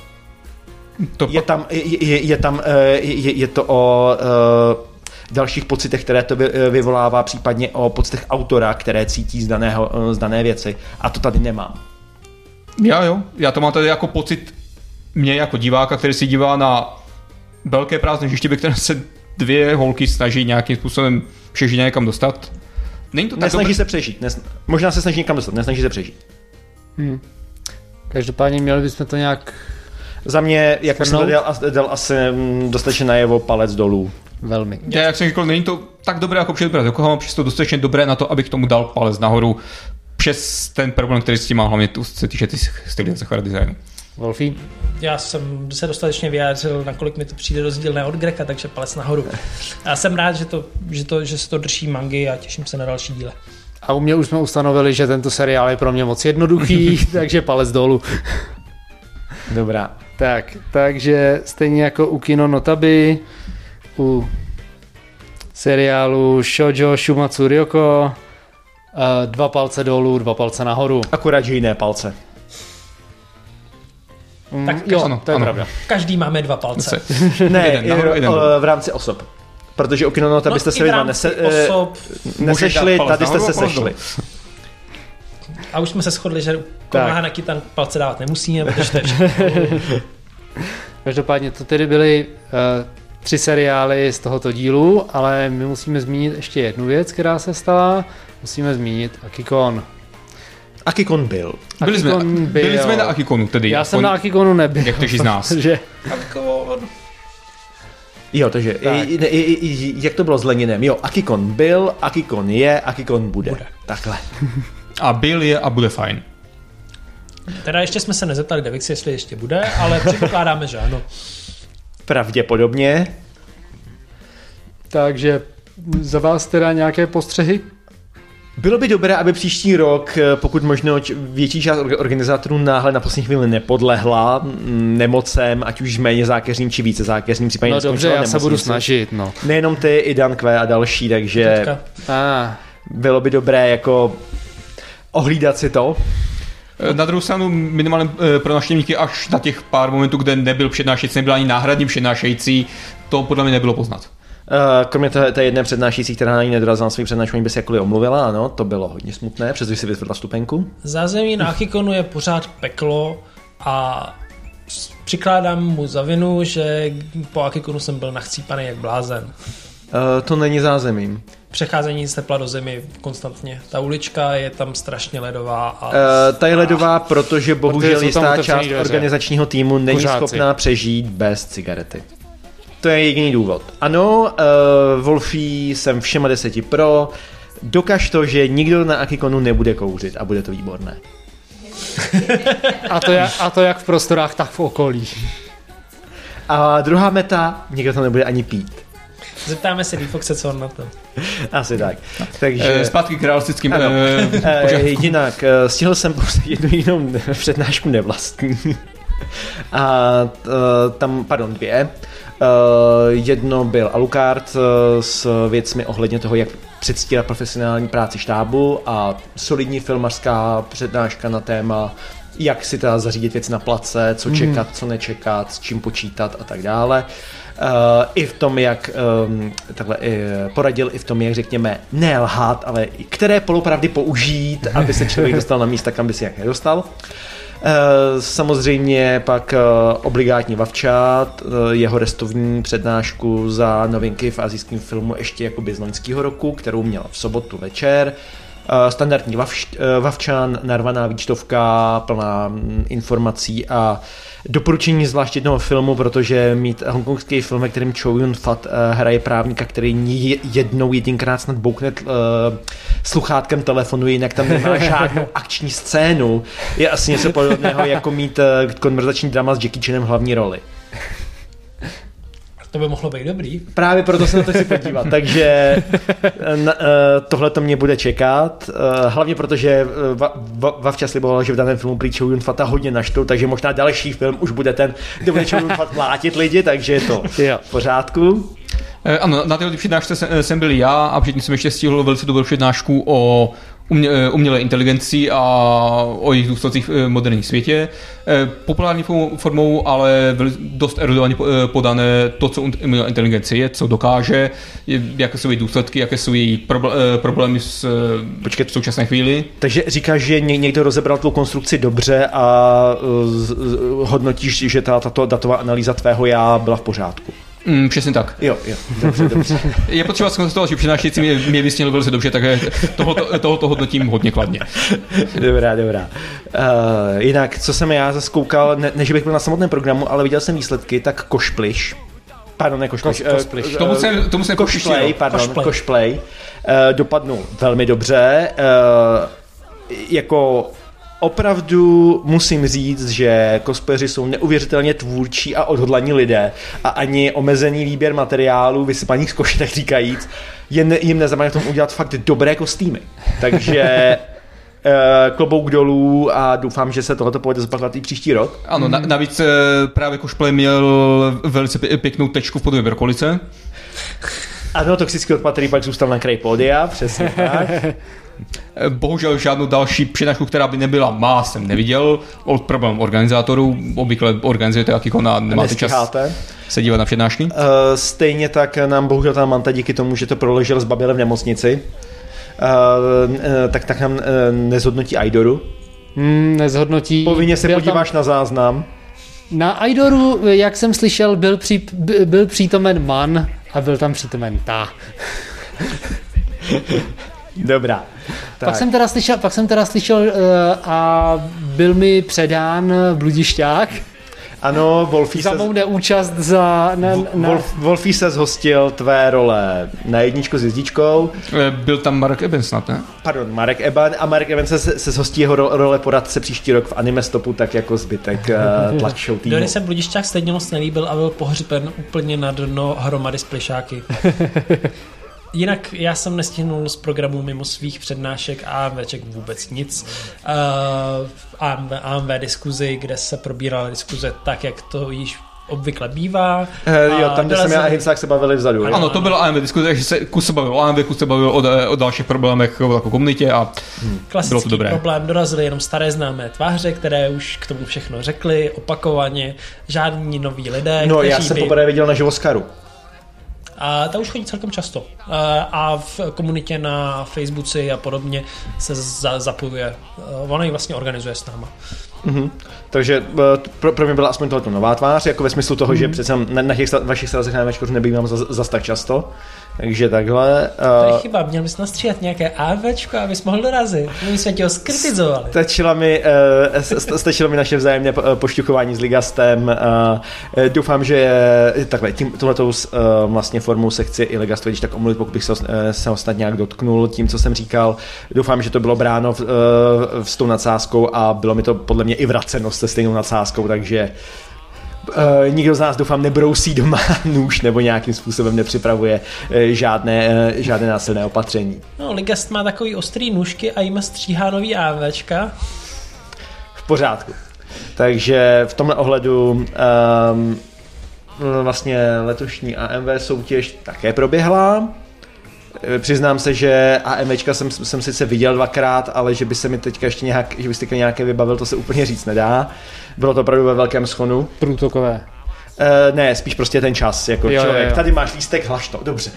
Je to o dalších pocitech, které to vyvolává, případně o pocitech autora, které cítí z dané věci. A to tady nemám. Já to mám tady jako pocit mě jako diváka, který si dívá na velké prázdné hřiště, které se dvě holky snaží nějakým způsobem přežít někam dostat. Není to tak nesnaží se přežít. Možná se snaží někam dostat, nesnaží se přežít. Každopádně měli bychom to nějak... Za mě, jak jsem to dal asi dostatečně najevo, palec dolů. Velmi. Jak jsem řekl, není to tak dobré jako předbrat. Yokohama přesto dostatečně dobré na to, abych tomu dal palec nahoru přes ten problém, který s tím má, hlavně se týče stylizace designu. Wolfie? Já jsem se dostatečně vyjádřil, nakolik mi to přijde rozdílné od Greka, takže palec nahoru. Já jsem rád, že se to drží mangy a těším se na další díle. A u mě už jsme ustanovili, že tento seriál je pro mě moc jednoduchý, takže palec dolů. Dobrá. Takže stejně jako u Kino Notabi, u seriálu Shoujo Shumatsu Ryoko, 2 palce dolů, 2 palce nahoru. Akorát, že jiné palce. Tak jo, to je pravda. Každý máme 2 palce. Ne, v rámci osob. Protože u Kino Notabi byste se nesešli, tady jste se sešli. A už jsme se shodli, že Konoha na Kitan palce dávat nemusíme, protože to je všechno. Každopádně to tedy byly 3 seriály z tohoto dílu, ale my musíme zmínit ještě jednu věc, která se stala. Musíme zmínit Akikon. Akikon byl. Byli jsme na Akikonu tedy. Já jsem na Akikonu nebyl. Jak kteří z nás. Akikon. Jo, takže jak to bylo s Leninem? Jo, Akikon byl, Akikon je, Akikon bude. Takhle. A byl je a bude fajn. Teda ještě jsme se nezeptali Devixy, jestli ještě bude, ale předpokládáme, že ano. Pravděpodobně. Takže za vás teda nějaké postřehy? Bylo by dobré, aby příští rok, pokud možno větší část organizátorů náhle na poslední chvíli nepodlehla nemocem, ať už méně zákeřným či více zákeřným, případně no dobře, já se budu snažit, no. Nejenom ty, i Dan Kvé a další, takže bylo by dobré jako ohlídat si to. Na druhou stranu minimálně pro návštěvníky až na těch pár momentů, kde nebyl přednášející, nebyl ani náhradní přednášející, to podle mě nebylo poznat. Kromě té jedné přednášející, která na ní nedorazila na svůj přednášení, by se jakkoliv omluvila, ano, to bylo hodně smutné, přestože si vytvořila stupenku. Zázemí na Akikonu je pořád peklo a přikládám mu za vinu, že po Akikonu jsem byl nachcípaný jak blázen. To není zázemím. Přecházení z tepla do zemi konstantně. Ta ulička je tam strašně ledová. A... ta je ledová, protože bohužel jistá část organizačního týmu není schopná přežít bez cigarety. To je jediný důvod. Ano, Wolfie jsem všema 10 pro. Dokaž to, že nikdo na Akikonu nebude kouřit a bude to výborné. a to jak v prostorách, tak v okolí. A druhá meta, nikdo to nebude ani pít. Zeptáme se Defoxe, co on na to. Asi tak. Takže... Zpátky k realistickým jinak, stihl jsem pouze jednu jinou přednášku nevlastní. A tam, pardon, 2. Jedno byl Alucard s věcmi ohledně toho, jak předstírat profesionální práci štábu a solidní filmařská přednáška na téma, jak si teda zařídit věci na place, co čekat, co nečekat, s čím počítat a tak dále. I v tom, jak poradil i v tom, jak řekněme, nelhat, ale které polopravdy použít, aby se člověk dostal na místa, kam by si jak nedostal. Samozřejmě pak obligátní Vavčát, jeho restovní přednášku za novinky v asijském filmu ještě jakoby z loňského roku, kterou měla v sobotu večer. Standardní Vavčan, narvaná výčtovka, plná informací a doporučení zvlášť jednoho filmu, protože mít hongkongský film, ve kterém Chow Yun-fat hraje právníka, který jedinkrát snad boukne sluchátkem telefonu, jinak tam nemá žádnou akční scénu, je asi něco podobného, jako mít konverzační drama s Jackie Chanem hlavní roli. To by mohlo být dobrý. Právě proto se na to chci podívat, takže tohle to mě bude čekat, hlavně protože Vavča sliboval, že v daném filmu prý Chow Yun-fata hodně naštou, takže možná další film už bude ten, kde bude Chow Yun-fat mlátit lidi, takže je to v pořádku. Ano, na této přednášce jsem byl já a předtím jsem ještě stihl velice dobrou přednášku o umělé inteligenci a o jejich důsledcích v moderním světě. Populární formou, ale dost erudovaně podané to, co umělá inteligence je, co dokáže, jaké jsou její důsledky, jaké jsou její problémy v současné chvíli. Takže říkáš, že někdo rozebral tu konstrukci dobře a hodnotíš, že tato datová analýza tvého já byla v pořádku. Přesně tak. Jo, dobře. Je potřeba zkonstatovat, že přinášející mě vysněl velice dobře, takže tohoto hodnotím hodně kladně. Dobrá. Jinak, co jsem já zaskoukal, ne že bych byl na samotném programu, ale viděl jsem výsledky, tak Košpliš. Pardon, ne Košpliš. Tomu jsem Košplay. Dopadnul velmi dobře. Jako... Opravdu musím říct, že cosplayeři jsou neuvěřitelně tvůrčí a odhodlaní lidé a ani omezený výběr materiálů vysypaných z koše, tak říkajíc, jim nezabrání v tom udělat fakt dobré kostýmy. Takže klobouk dolů a doufám, že se tohleto povede zopakovat i příští rok. Ano, navíc právě cosplay měl velice pěknou tečku v podobě brokolice. Ano, toxický odpad, který pak zůstal na kraji pódia, přesně tak. Bohužel žádnou další přednášku, která by nebyla jsem neviděl. Problém organizátorů, obvykle organizujete Akikon a nemáte čas se dívat na přednášky. Stejně tak nám bohužel ta Manta díky tomu, že to proležel s Babylem v nemocnici. tak nám nezhodnotí Aidoru. Nezhodnotí. Povinně se podíváš na záznam. Na Aidoru, jak jsem slyšel, byl přítomen Man a byl tam přítomen Ta. Dobrá. Pak jsem teda slyšel a byl mi předán bludišťák. Ano, Wolfie za mou neúčast Wolfie se zhostil tvé role na jedničku s hvězdičkou. Byl tam Marek Eben snad, ne? Pardon, Marek Eben a Marek Eben se zhostí jeho role poradce příští rok v Anime Stopu, tak jako zbytek Tlač Show týmu. Dory se bludišťák stejně moc nelíbil a byl pohřben úplně na dno hromady s plišáky. Jinak já jsem nestihnul z programu mimo svých přednášek AMVček vůbec nic. AMV diskuzi, kde se probírala diskuze tak, jak to již obvykle bývá. Jo, tam, kde jsem já a Hincák se bavili vzadu. Ano, to byla AMV diskuze, že se kus se bavil o AMV, kus se bavil o dalších problémech jako komunitě a bylo to dobré. Problém, dorazily jenom staré známé tváře, které už k tomu všechno řekly opakovaně, žádní noví lidé. No, já jsem poprvé viděl na Živoskaru. A ta už chodí celkem často. A v komunitě na Facebooku a podobně se zapojuje. Ona ji vlastně organizuje s náma. Mm-hmm. Takže pro mě byla aspoň tohleto nová tvář, jako ve smyslu toho, že přece na těch vašich srazech na večkoř nebývám zas tak často. Takže takhle. To je chyba, měl bys nastříhat nějaké AVčko, abys mohl dorazit. My jsme tě ho skritizovali. Stačilo mi naše vzájemné pošťuchování s Ligastem. Doufám, že takhle, tohletou vlastně formou se chci i Ligastu, když tak omluvit, pokud bych se ho snad nějak dotknul tím, co jsem říkal. Doufám, že to bylo bráno s tou nadsázkou a bylo mi to podle mě i vraceno se stejnou nadsázkou, takže nikdo z nás, doufám, nebrousí doma nůž nebo nějakým způsobem nepřipravuje žádné násilné opatření. No, Ligast má takový ostrý nůžky a jim stříhá nový AVčka. V pořádku. Takže v tomhle ohledu vlastně letošní AMV soutěž také proběhla. Přiznám se, že AMVčka jsem sice viděl dvakrát, ale že by se mi teďka ještě nějaké vybavil, to se úplně říct nedá. Bylo to opravdu ve velkém schonu. Průtokové. Ne, spíš prostě ten čas, jako jo, člověk. Jo. Tady máš lístek, hlaš to, dobře.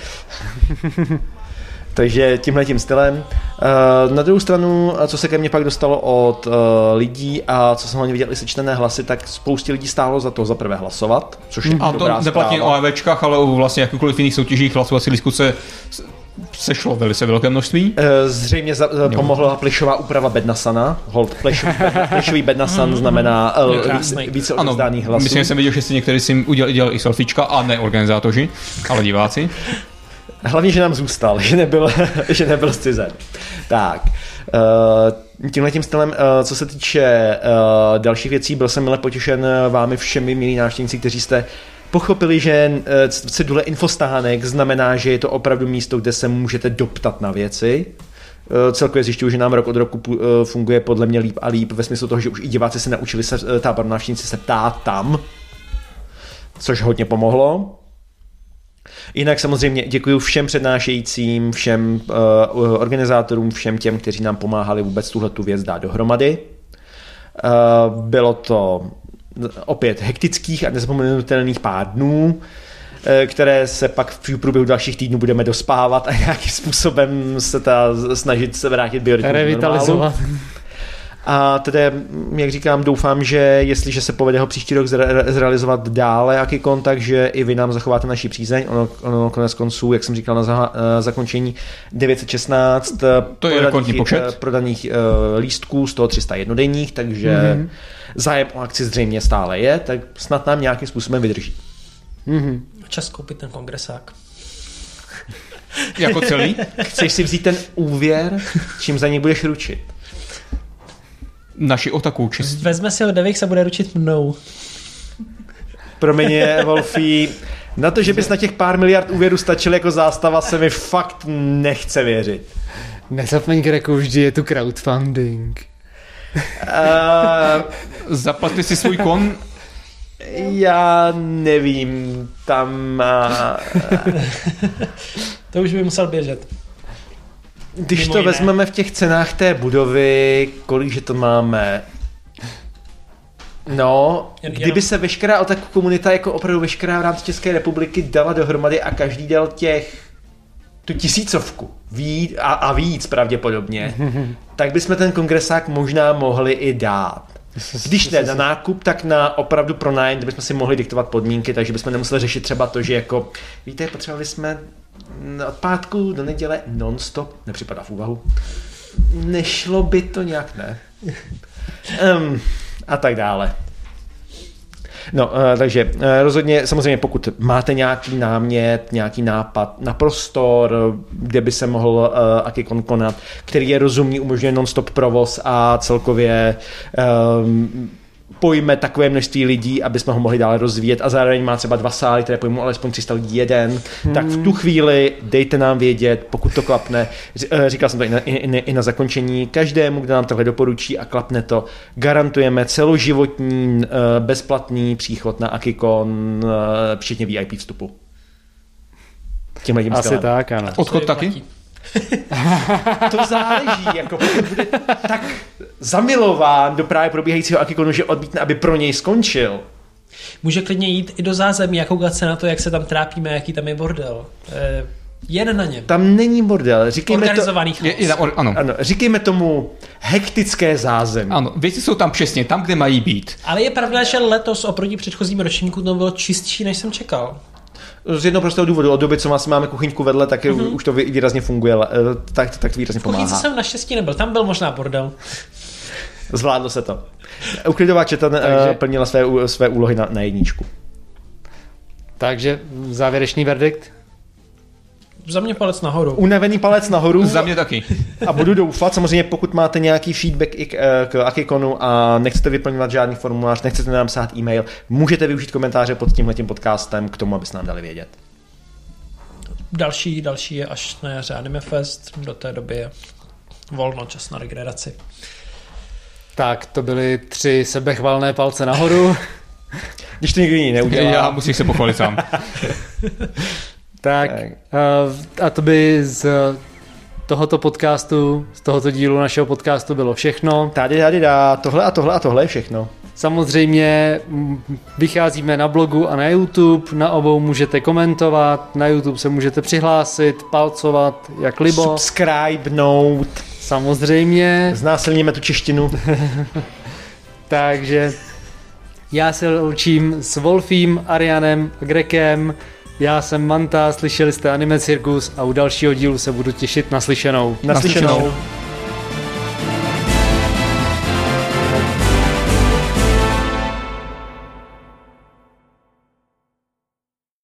Takže tímhletím stylem. Na druhou stranu, co se ke mně pak dostalo od lidí a co jsem hlavně viděl i sečtené hlasy, tak spoustě lidí stálo za to zaprvé hlasovat, což je a dobrá to neplatí o AVčkách, ale o vlastně jakýkoliv jiných soutěžích hlasovací lístku se sešlo velice velké množství. Zřejmě pomohla plyšová úprava Bednasana. Hold, plyšový Bednasan znamená více odevzdaných hlasů. Myslím, že jsem viděl, že si některý si udělal i selfiečka a ne organizátoři, ale diváci. Hlavně, že nám zůstal, že nebyl zcizen. Tak, tímhletím stylem, co se týče dalších věcí, byl jsem mile potěšen vámi všemi, milí návštěvníci, kteří jste pochopili, že cedule infostánek znamená, že je to opravdu místo, kde se můžete doptat na věci. Celkově zjišťuju, že nám rok od roku funguje podle mě líp a líp, ve smyslu toho, že už i diváci se naučili návštěvníci se ptát tam, což hodně pomohlo. Jinak samozřejmě děkuji všem přednášejícím, všem organizátorům, všem těm, kteří nám pomáhali vůbec tuhletu věc dát dohromady. Bylo to opět hektických a nezapomenutelných pár dnů, které se pak v průběhu dalších týdnů budeme dospávat a nějakým způsobem se snažit se vrátit biorytmu revitalizovat. A tedy, jak říkám, doufám, že jestliže se povede ho příští rok zrealizovat dále jaký kontakt, že i vy nám zachováte naši přízeň. Ono konec konců, jak jsem říkal na zakončení, 916 prodaných lístků, z toho 300 jednodenních, takže zájem o akci zřejmě stále je, tak snad nám nějakým způsobem vydrží. Čas koupit ten kongresák. Jako celý? Chceš si vzít ten úvěr, čím za něj budeš ručit? Naši otaku čistí. Vezme si ho Devix a bude ručit mnou. Promiň, Wolfie, na to, že bys na těch pár miliard úvěrů stačil jako zástava, se mi fakt nechce věřit. Nezapomeň, Greku, vždy je tu crowdfunding. Zaplaťte si svůj kon. Já nevím, tam... To už by musel běžet. Když to vezmeme v těch cenách té budovy, kolik že to máme? No, kdyby se veškerá otaku komunita, jako opravdu veškerá v rámci České republiky dala dohromady a každý dal těch tu 1000 a víc pravděpodobně, tak bychom ten kongresák možná mohli i dát. Když ne na nákup, tak na opravdu pronájem, kde bychom si mohli diktovat podmínky, takže bychom nemuseli řešit třeba to, že jako, víte, potřebovali jsme od pátku do neděle non-stop, nepřipadá v úvahu. Nešlo by to nějak, ne? A tak dále. No, takže rozhodně, samozřejmě pokud máte nějaký námět, nějaký nápad na prostor, kde by se mohl Akikon konat, který je rozumný, umožňuje non-stop provoz a celkově pojme takové množství lidí, aby jsme ho mohli dále rozvíjet a zároveň má třeba 2 sály, které pojmou alespoň 300 lidí jeden, tak v tu chvíli dejte nám vědět, pokud to klapne. Říkal jsem to i na zakončení. Každému, kdo nám tohle doporučí a klapne to, garantujeme celoživotní bezplatný příchod na Akikon, včetně VIP vstupu. Asi tak, ano. Odchod taky? To záleží, jako pokud bude tak zamilován do právě probíhajícího Akikonu, že odmítne, aby pro něj skončil. Může klidně jít i do zázemí a koukat se na to, jak se tam trápíme, jaký tam je bordel. Jen na něm. Tam není bordel. Říkejme organizovaný chaos. Ano. Říkejme tomu hektické zázemí. Ano, věci jsou tam přesně tam, kde mají být. Ale je pravda, že letos oproti předchozím ročníku to bylo čistší, než jsem čekal. Z jednoho prostého důvodu, od doby, co máme kuchyňku vedle, tak už to výrazně funguje, tak to výrazně pomáhá. Kuchyňce jsem naštěstí nebyl, tam byl možná bordel. Zvládlo se to. Uklidová četa plnila své úlohy na 1. Takže závěrečný verdikt? Za mě palec nahoru. Unavený palec nahoru. Za mě taky. A budu doufat, samozřejmě pokud máte nějaký feedback i k Akikonu a nechcete vyplňovat žádný formulář, nechcete nám psát e-mail, můžete využít komentáře pod tímhletím podcastem k tomu, abyste nám dali vědět. Další je až na jaře Anime Fest, do té doby je volno, čas na regeneraci. Tak, to byly 3 sebechvalné palce nahoru. Když to nikdo jiný neudělá. Já musím se pochválit sám. Tak a to by z tohoto podcastu, z tohoto dílu našeho podcastu bylo všechno. Tady, tohle je všechno. Samozřejmě vycházíme na blogu a na YouTube, na obou můžete komentovat, na YouTube se můžete přihlásit, palcovat, jak libo. Subscribe-nout. Samozřejmě. Znásilníme tu češtinu. Takže já se loučím s Wolfím, Arianem a Grekem. Já jsem Manta, slyšeli jste Anime Circus a u dalšího dílu se budu těšit na slyšenou. Naslyšenou.